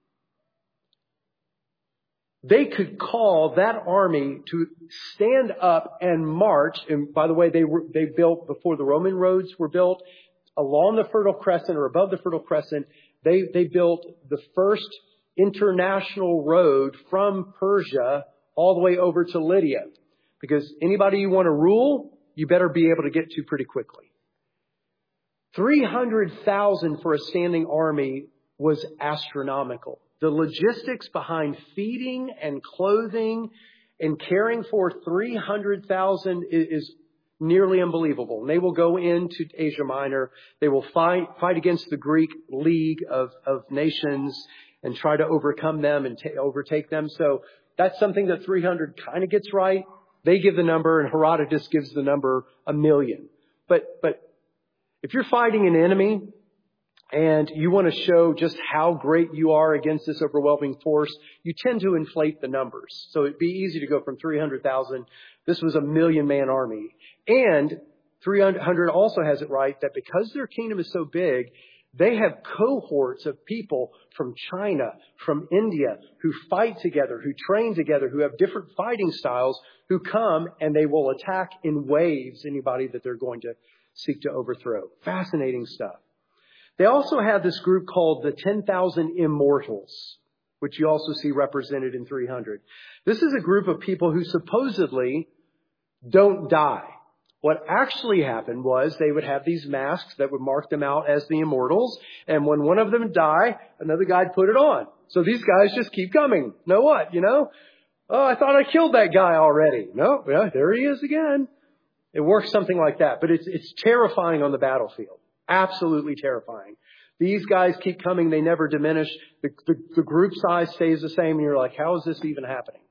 They could call that army to stand up and march. And by the way, they were, they built before the Roman roads were built along the Fertile Crescent or above the Fertile Crescent. They, they built the first international road from Persia all the way over to Lydia. Because anybody you want to rule, you better be able to get to pretty quickly. three hundred thousand for a standing army was astronomical. The logistics behind feeding and clothing and caring for three hundred thousand is nearly unbelievable. And they will go into Asia Minor. They will fight, fight against the Greek League of, of nations and try to overcome them and t- overtake them. So that's something that three hundred kind of gets right. They give the number, and Herodotus gives the number a million. But, but if you're fighting an enemy and you want to show just how great you are against this overwhelming force, you tend to inflate the numbers. So it'd be easy to go from three hundred thousand. This was a million man army. And three hundred also has it right that because their kingdom is so big, They have cohorts of people from China, from India, who fight together, who train together, who have different fighting styles, who come and they will attack in waves anybody that they're going to seek to overthrow. Fascinating stuff. They also have this group called the ten thousand Immortals, which you also see represented in three hundred. This is a group of people who supposedly don't die. What actually happened was they would have these masks that would mark them out as the immortals. And when one of them died, another guy'd put it on. So these guys just keep coming. Know what, you know? Oh, I thought I killed that guy already. No, yeah, there he is again. It works something like that. But it's, it's terrifying on the battlefield. Absolutely terrifying. These guys keep coming. They never diminish. The, the, the group size stays the same. And you're like, how is this even happening?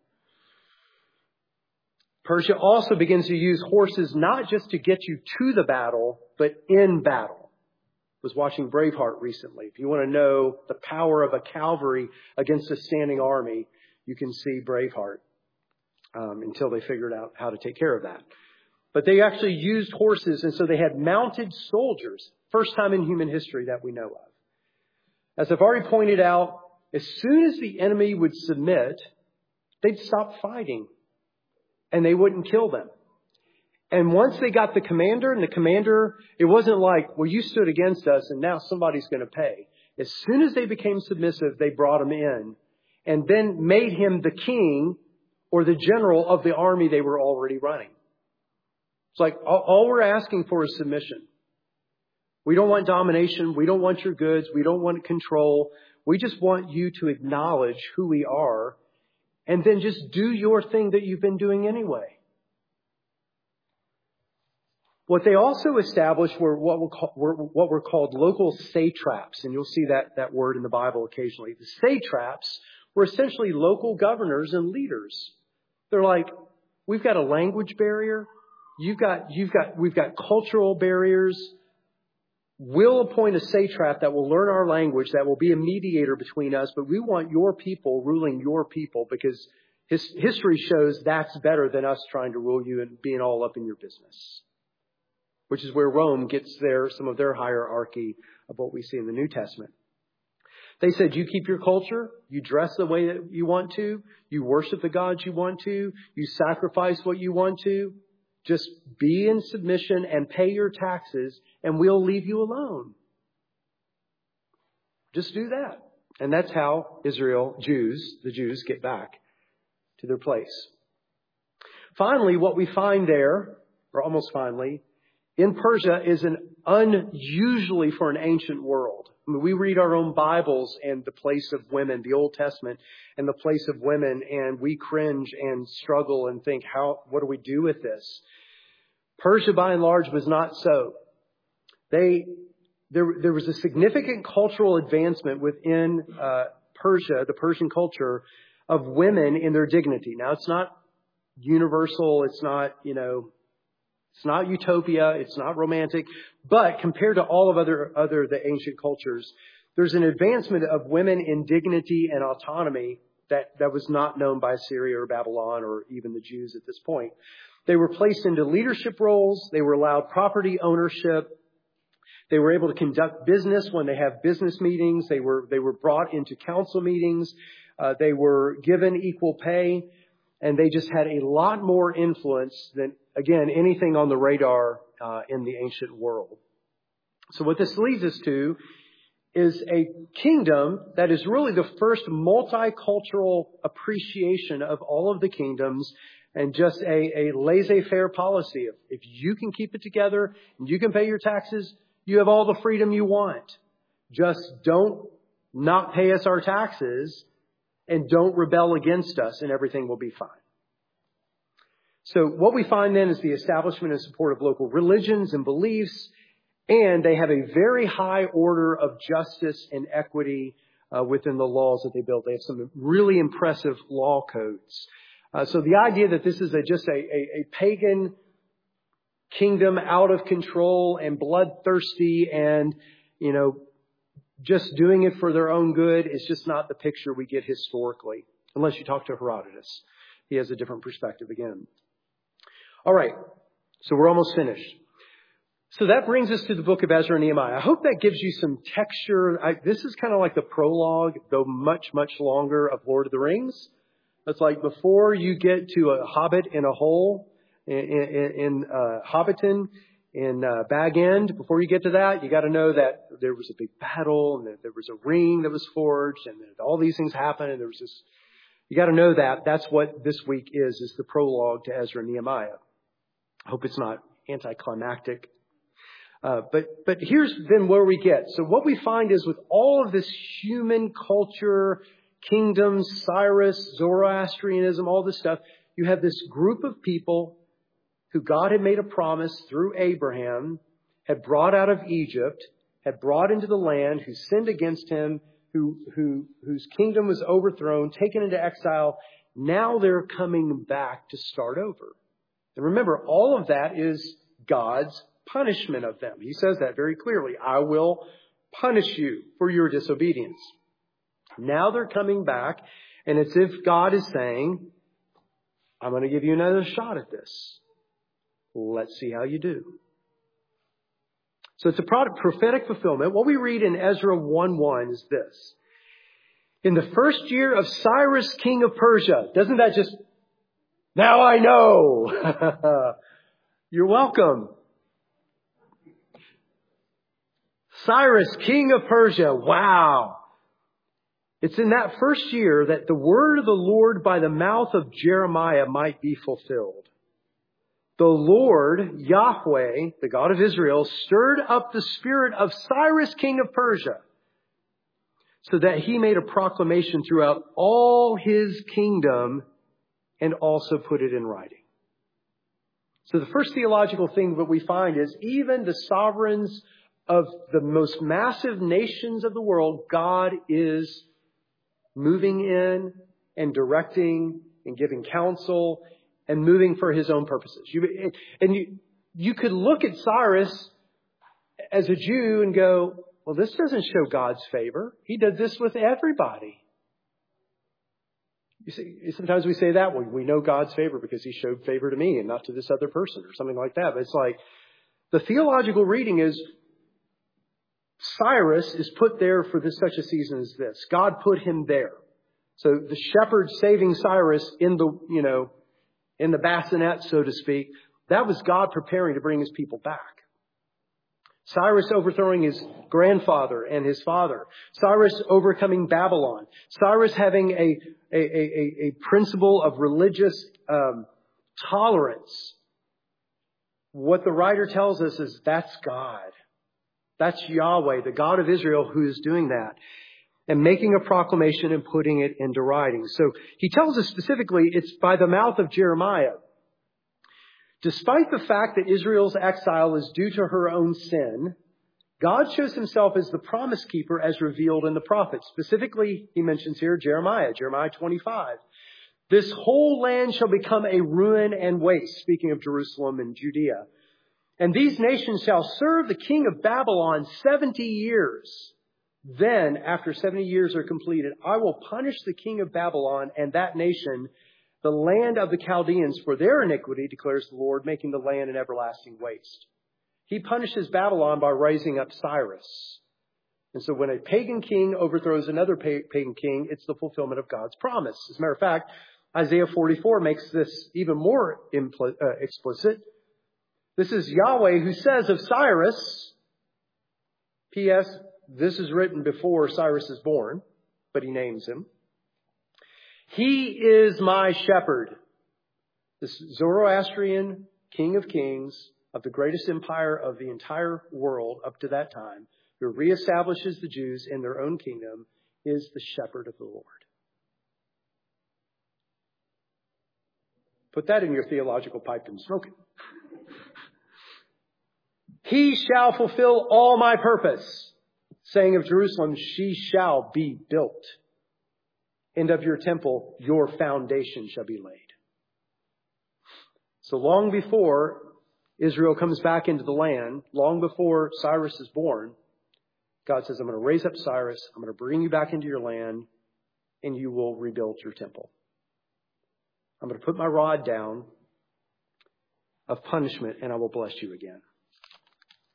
Persia also begins to use horses not just to get you to the battle, but in battle. I was watching Braveheart recently. If you want to know the power of a cavalry against a standing army, you can see Braveheart um, until they figured out how to take care of that. But they actually used horses, and so they had mounted soldiers. First time in human history that we know of. As I've already pointed out, as soon as the enemy would submit, they'd stop fighting. And they wouldn't kill them. And once they got the commander, and the commander, it wasn't like, well, you stood against us and now somebody's going to pay. As soon as they became submissive, they brought him in and then made him the king or the general of the army they were already running. It's like, all, all we're asking for is submission. We don't want domination. We don't want your goods. We don't want control. We just want you to acknowledge who we are. And then just do your thing that you've been doing anyway. What they also established were what were, call, were what were called local satraps. And you'll see that, that word in the Bible occasionally. The satraps were essentially local governors and leaders. They're like, we've got a language barrier. You've got, you've got, we've got cultural barriers. We'll appoint a satrap that will learn our language, that will be a mediator between us, but we want your people ruling your people because his, history shows that's better than us trying to rule you and being all up in your business. Which is where Rome gets their, some of their hierarchy of what we see in the New Testament. They said, you keep your culture, you dress the way that you want to, you worship the gods you want to, you sacrifice what you want to. Just be in submission and pay your taxes and we'll leave you alone. Just do that. And that's how Israel, Jews, the Jews get back to their place. Finally, what we find there, or almost finally, in Persia is an unusually for an ancient world. I mean, we read our own Bibles and the place of women, the Old Testament, and the place of women, and we cringe and struggle and think, how, what do we do with this? Persia, by and large, was not so. They, there, there was a significant cultural advancement within uh, Persia, the Persian culture, of women in their dignity. Now, it's not universal. It's not, you know, it's not utopia. It's not romantic. But compared to all of other, other the ancient cultures, there's an advancement of women in dignity and autonomy that, that was not known by Assyria or Babylon or even the Jews at this point. They were placed into leadership roles. They were allowed property ownership. They were able to conduct business when they have business meetings. They were, they were brought into council meetings. Uh, they were given equal pay. And they just had a lot more influence than, again, anything on the radar uh, in the ancient world. So what this leads us to is a kingdom that is really the first multicultural appreciation of all of the kingdoms and just a, a laissez-faire policy of if you can keep it together and you can pay your taxes, you have all the freedom you want. Just don't not pay us our taxes and don't rebel against us and everything will be fine. So what we find then is the establishment and support of local religions and beliefs, and they have a very high order of justice and equity uh, within the laws that they built. They have some really impressive law codes. Uh, so the idea that this is a, just a, a, a pagan kingdom out of control and bloodthirsty and, you know, just doing it for their own good is just not the picture we get historically, unless you talk to Herodotus. He has a different perspective again. All right, so we're almost finished. So that brings us to the book of Ezra and Nehemiah. I hope that gives you some texture. I, this is kind of like the prologue, though much, much longer, of Lord of the Rings. It's like before you get to a hobbit in a hole in, in, in uh, Hobbiton, in uh, Bag End, before you get to that, you got to know that there was a big battle and that there was a ring that was forged and that all these things happened. And there was this, you got to know that. That's what this week is, is the prologue to Ezra and Nehemiah. I hope it's not anticlimactic. Uh, but, but here's then where we get. So what we find is with all of this human culture, kingdoms, Cyrus, Zoroastrianism, all this stuff, you have this group of people who God had made a promise through Abraham, had brought out of Egypt, had brought into the land, who sinned against him, who, who, whose kingdom was overthrown, taken into exile. Now they're coming back to start over. And remember, all of that is God's punishment of them. He says that very clearly. I will punish you for your disobedience. Now they're coming back, and it's as if God is saying, I'm going to give you another shot at this. Let's see how you do. So it's a prophetic fulfillment. What we read in Ezra one one is this. In the first year of Cyrus, king of Persia. Doesn't that just, now I know. You're welcome. Cyrus, king of Persia. Wow. It's in that first year that the word of the Lord by the mouth of Jeremiah might be fulfilled. The Lord, Yahweh, the God of Israel, stirred up the spirit of Cyrus, king of Persia, so that he made a proclamation throughout all his kingdom and also put it in writing. So the first theological thing that we find is even the sovereigns of the most massive nations of the world, God is moving in and directing and giving counsel and moving for his own purposes. You, and you, you could look at Cyrus as a Jew and go, well, this doesn't show God's favor. He did this with everybody. You see, sometimes we say that, well, we know God's favor because he showed favor to me and not to this other person or something like that. But it's like the theological reading is Cyrus is put there for this such a season as this. God put him there. So the shepherd saving Cyrus in the, you know, in the bassinet, so to speak, that was God preparing to bring his people back. Cyrus overthrowing his grandfather and his father. Cyrus overcoming Babylon. Cyrus having a, a, a, a principle of religious um, tolerance. What the writer tells us is that's God. That's Yahweh, the God of Israel, who is doing that and making a proclamation and putting it into writing. So he tells us specifically it's by the mouth of Jeremiah. Despite the fact that Israel's exile is due to her own sin, God shows himself as the promise keeper as revealed in the prophets. Specifically, he mentions here Jeremiah, Jeremiah twenty-five. This whole land shall become a ruin and waste, speaking of Jerusalem and Judea. And these nations shall serve the king of Babylon seventy years. Then, after seventy years are completed, I will punish the king of Babylon and that nation, the land of the Chaldeans, for their iniquity, declares the Lord, making the land an everlasting waste. He punishes Babylon by raising up Cyrus. And so when a pagan king overthrows another pagan king, it's the fulfillment of God's promise. As a matter of fact, Isaiah forty-four makes this even more impl- uh, explicit. This is Yahweh who says of Cyrus, P S, this is written before Cyrus is born, but he names him. He is my shepherd. This Zoroastrian king of kings of the greatest empire of the entire world up to that time, who reestablishes the Jews in their own kingdom, is the shepherd of the Lord. Put that in your theological pipe and smoke it. He shall fulfill all my purpose, saying of Jerusalem, she shall be built. And of your temple, your foundation shall be laid. So long before Israel comes back into the land, long before Cyrus is born, God says, I'm going to raise up Cyrus, I'm going to bring you back into your land, and you will rebuild your temple. I'm going to put my rod down of punishment, and I will bless you again.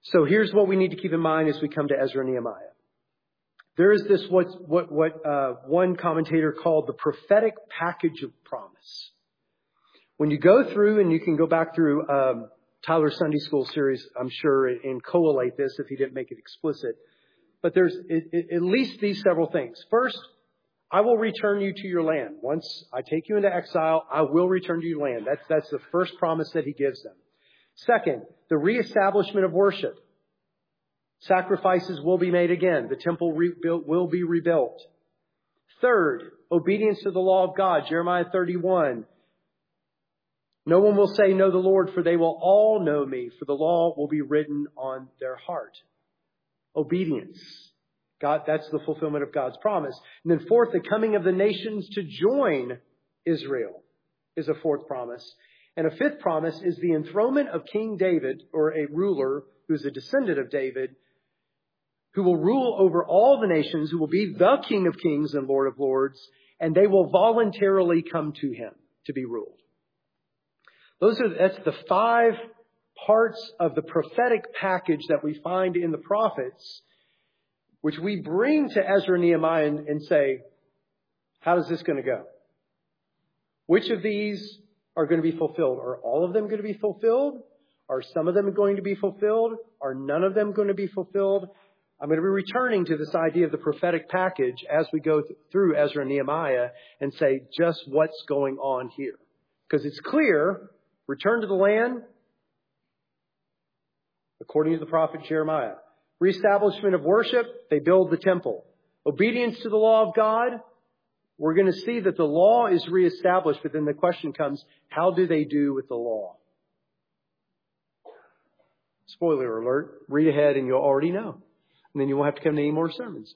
So here's what we need to keep in mind as we come to Ezra and Nehemiah. There is this what what what uh, one commentator called the prophetic package of promise. When you go through, and you can go back through um, Tyler's Sunday School series, I'm sure, and collate this if he didn't make it explicit. But there's it, it, at least these several things. First, I will return you to your land. Once I take you into exile, I will return to your land. That's that's the first promise that he gives them. Second, the reestablishment of worship. Sacrifices will be made again. The temple rebuilt, will be rebuilt. Third, obedience to the law of God. Jeremiah thirty-one. No one will say, know the Lord, for they will all know me, for the law will be written on their heart. Obedience. God, that's the fulfillment of God's promise. And then fourth, the coming of the nations to join Israel is a fourth promise. And a fifth promise is the enthronement of King David, or a ruler who is a descendant of David, who will rule over all the nations, who will be the King of kings and Lord of lords, and they will voluntarily come to him to be ruled. Those are, that's the five parts of the prophetic package that we find in the prophets, which we bring to Ezra and Nehemiah and, and say, how is this going to go? Which of these are going to be fulfilled? Are all of them going to be fulfilled? Are some of them going to be fulfilled? Are none of them going to be fulfilled? I'm going to be returning to this idea of the prophetic package as we go th- through Ezra and Nehemiah and say just what's going on here. Because it's clear, return to the land, according to the prophet Jeremiah. Reestablishment of worship, they build the temple. Obedience to the law of God, we're going to see that the law is reestablished, but then the question comes, how do they do with the law? Spoiler alert, read ahead and you'll already know. And then you won't have to come to any more sermons.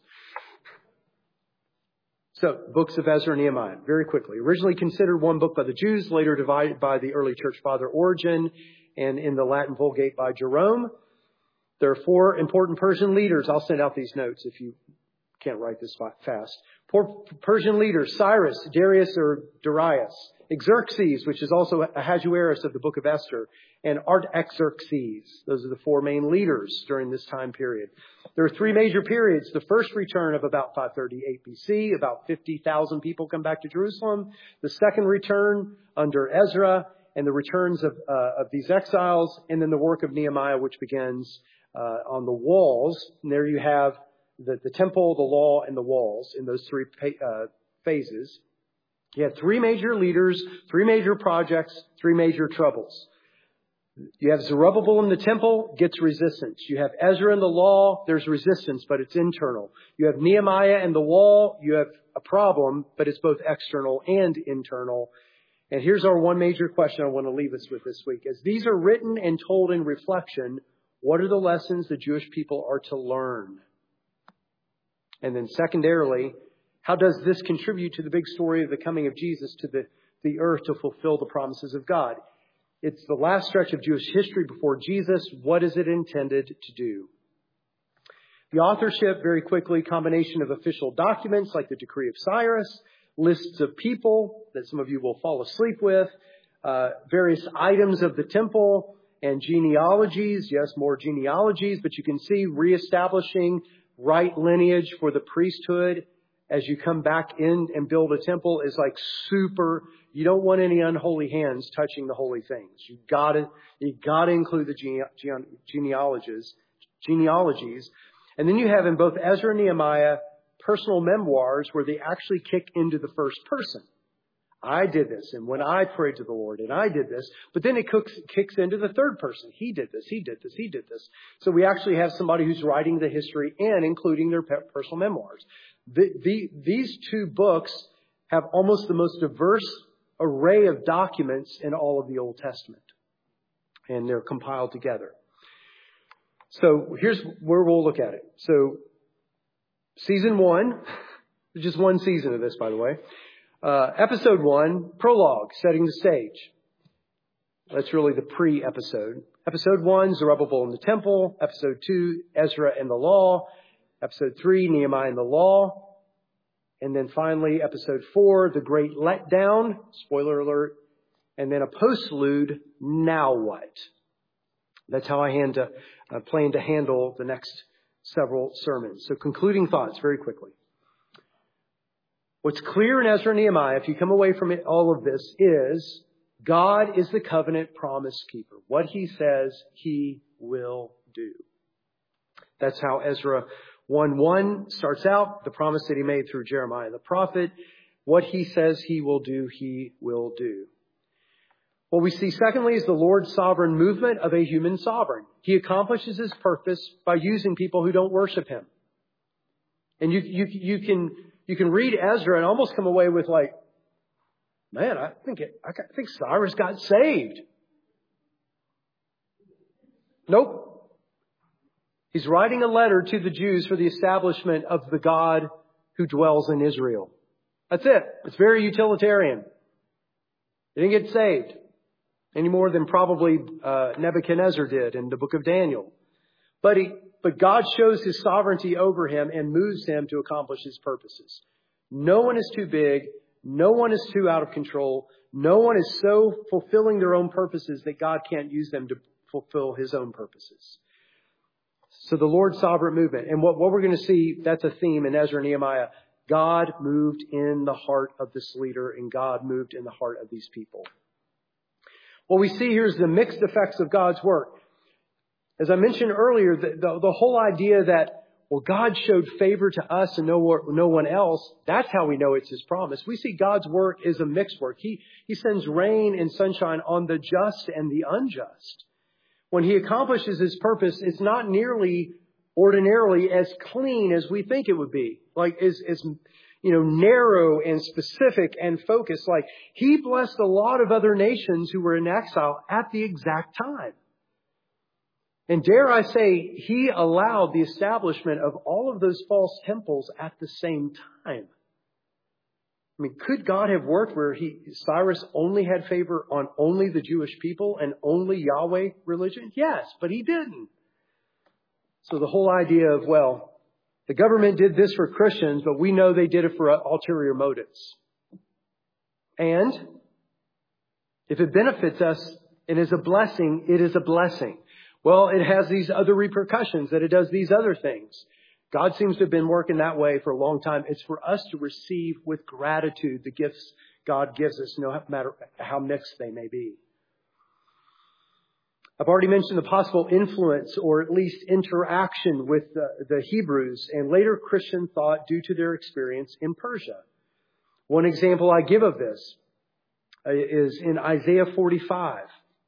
So, books of Ezra and Nehemiah, very quickly. Originally considered one book by the Jews, later divided by the early church father Origen, and in the Latin Vulgate by Jerome. There are four important Persian leaders. I'll send out these notes if you can't write this fast. Four Persian leaders: Cyrus, Darius or Darius, Xerxes, which is also Ahasuerus of the book of Esther, and Artaxerxes. Those are the four main leaders during this time period. There are three major periods. The first return of about five thirty-eight B C, about fifty thousand people come back to Jerusalem. The second return under Ezra, and the returns of, uh, of these exiles, and then the work of Nehemiah, which begins uh, on the walls. And there you have the, the temple, the law, and the walls in those three uh, phases. You have three major leaders, three major projects, three major troubles. You have Zerubbabel in the temple, gets resistance. You have Ezra in the law, there's resistance, but it's internal. You have Nehemiah and the wall, you have a problem, but it's both external and internal. And here's our one major question I want to leave us with this week. As these are written and told in reflection, what are the lessons the Jewish people are to learn? And then secondarily, how does this contribute to the big story of the coming of Jesus to the, the earth to fulfill the promises of God? It's the last stretch of Jewish history before Jesus. What is it intended to do? The authorship, very quickly, combination of official documents like the Decree of Cyrus, lists of people that some of you will fall asleep with, uh, various items of the temple, and genealogies. Yes, more genealogies, but you can see reestablishing right lineage for the priesthood as you come back in and build a temple is like super. You don't want any unholy hands touching the holy things. You gotta, you gotta include the gene, gene, genealogies, genealogies. And then you have in both Ezra and Nehemiah personal memoirs where they actually kick into the first person. I did this, and when I prayed to the Lord, and I did this. But then it cooks, kicks into the third person. He did this, he did this, he did this. So we actually have somebody who's writing the history and including their personal memoirs. The, the, these two books have almost the most diverse array of documents in all of the Old Testament. And they're compiled together. So here's where we'll look at it. So season one, there's just one season of this, by the way. Uh, episode one, prologue, setting the stage. That's really the pre-episode. Episode one, Zerubbabel in the temple. Episode two, Ezra and the law. Episode three, Nehemiah and the law. And then finally, episode four, the great letdown. Spoiler alert. And then a postlude, now what? That's how I hand to, uh, plan to handle the next several sermons. So concluding thoughts very quickly. What's clear in Ezra and Nehemiah, if you come away from it, all of this, is God is the covenant promise keeper. What He says, He will do. That's how Ezra one one starts out, the promise that he made through Jeremiah the prophet. What He says He will do, He will do. What we see secondly is the Lord's sovereign movement of a human sovereign. He accomplishes His purpose by using people who don't worship Him. And you, you, you can, you can read Ezra and almost come away with like, man, I think it, I think Cyrus got saved. Nope. He's writing a letter to the Jews for the establishment of the God who dwells in Israel. That's it. It's very utilitarian. They didn't get saved any more than probably uh, Nebuchadnezzar did in the book of Daniel. But he, but God shows His sovereignty over him and moves him to accomplish His purposes. No one is too big. No one is too out of control. No one is so fulfilling their own purposes that God can't use them to fulfill His own purposes. So the Lord's sovereign movement. And what, what we're going to see, that's a theme in Ezra and Nehemiah. God moved in the heart of this leader, and God moved in the heart of these people. What we see here is the mixed effects of God's work. As I mentioned earlier, the, the, the whole idea that, well, God showed favor to us and no, no one else, that's how we know it's His promise. We see God's work is a mixed work. He, he sends rain and sunshine on the just and the unjust. When He accomplishes His purpose, it's not nearly ordinarily as clean as we think it would be. Like, as, as you know, narrow and specific and focused. Like, He blessed a lot of other nations who were in exile at the exact time. And dare I say, He allowed the establishment of all of those false temples at the same time. I mean, could God have worked where he, Cyrus only had favor on only the Jewish people and only Yahweh religion? Yes, but He didn't. So the whole idea of, well, the government did this for Christians, but we know they did it for ulterior motives. And if it benefits us and is a blessing, it is a blessing. Well, it has these other repercussions, that it does these other things. God seems to have been working that way for a long time. It's for us to receive with gratitude the gifts God gives us, no matter how mixed they may be. I've already mentioned the possible influence or at least interaction with the, the Hebrews and later Christian thought due to their experience in Persia. One example I give of this is in Isaiah forty-five.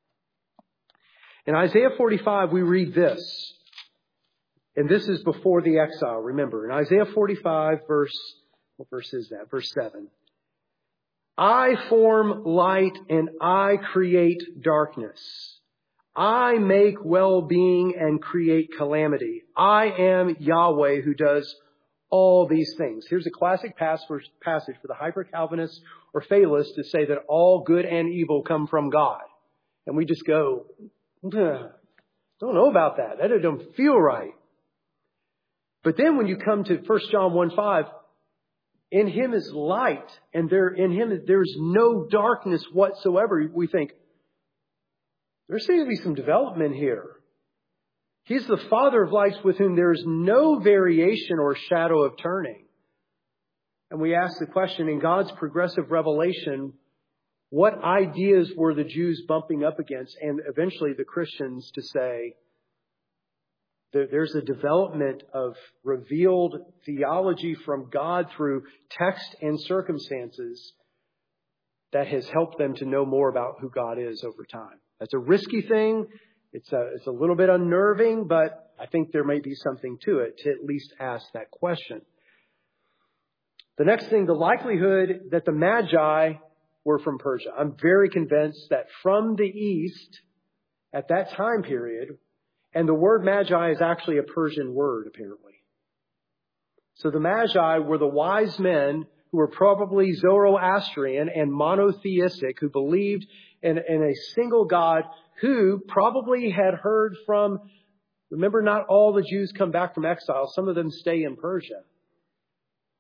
In Isaiah forty-five, we read this. And this is before the exile, remember. In Isaiah forty-five, verse, what verse is that? Verse seven. I form light and I create darkness. I make well-being and create calamity. I am Yahweh who does all these things. Here's a classic passage for the hyper-Calvinists or fatalists to say that all good and evil come from God. And we just go, don't know about that. That don't feel right. But then when you come to First John one five, in Him is light, and there in Him there is no darkness whatsoever. We think, there seems to be some development here. He's the Father of lights with whom there is no variation or shadow of turning. And we ask the question, in God's progressive revelation, what ideas were the Jews bumping up against, and eventually the Christians, to say, there's a development of revealed theology from God through text and circumstances that has helped them to know more about who God is over time. That's a risky thing. It's a, it's a little bit unnerving, but I think there may be something to it to at least ask that question. The next thing, the likelihood that the Magi were from Persia. I'm very convinced that from the east at that time period, and the word Magi is actually a Persian word, apparently. So the Magi were the wise men who were probably Zoroastrian and monotheistic, who believed in, in a single God, who probably had heard from, remember, not all the Jews come back from exile. Some of them stay in Persia.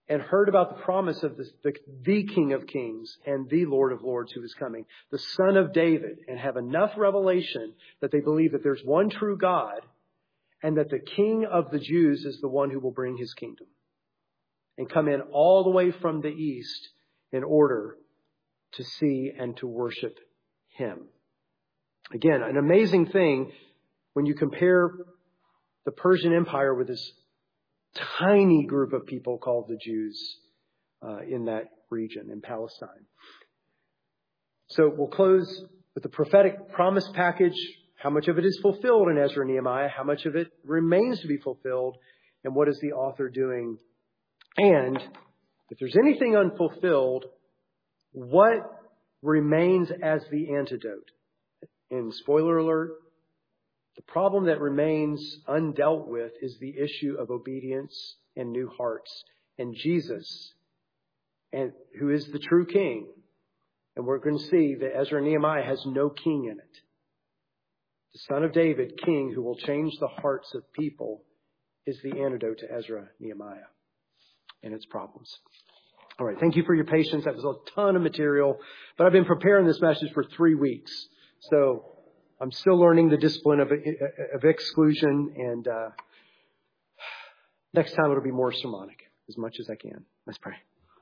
and heard about the promise of the, the, the King of Kings and the Lord of Lords who is coming, the Son of David, and have enough revelation that they believe that there's one true God and that the King of the Jews is the one who will bring his kingdom and come in all the way from the east in order to see and to worship him. Again, an amazing thing when you compare the Persian Empire with this tiny group of people called the Jews uh, in that region, in Palestine. So we'll close with the prophetic promise package. How much of it is fulfilled in Ezra and Nehemiah? How much of it remains to be fulfilled? And what is the author doing? And if there's anything unfulfilled, what remains as the antidote? And spoiler alert, the problem that remains undealt with is the issue of obedience and new hearts. And Jesus, and who is the true king. And we're going to see that Ezra and Nehemiah has no king in it. The Son of David, king, who will change the hearts of people, is the antidote to Ezra and Nehemiah and its problems. All right, thank you for your patience. That was a ton of material. But I've been preparing this message for three weeks. So I'm still learning the discipline of, of exclusion, and uh, next time it'll be more sermonic as much as I can. Let's pray.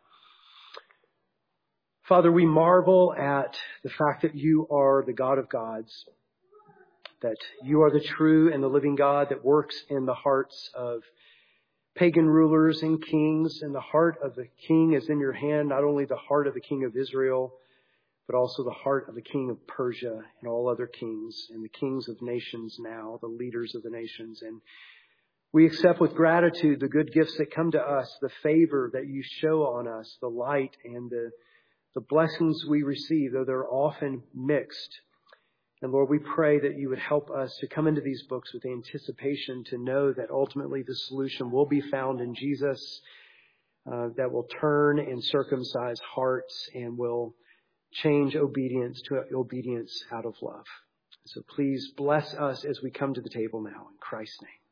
Father, we marvel at the fact that you are the God of gods, that you are the true and the living God that works in the hearts of pagan rulers and kings, and the heart of the king is in your hand, not only the heart of the king of Israel, but also the heart of the king of Persia and all other kings and the kings of nations now, the leaders of the nations. And we accept with gratitude the good gifts that come to us, the favor that you show on us, the light and the, the blessings we receive, though they're often mixed. And Lord, we pray that you would help us to come into these books with anticipation to know that ultimately the solution will be found in Jesus, uh, that will turn and circumcise hearts and will change obedience to obedience out of love. So please bless us as we come to the table now in Christ's name.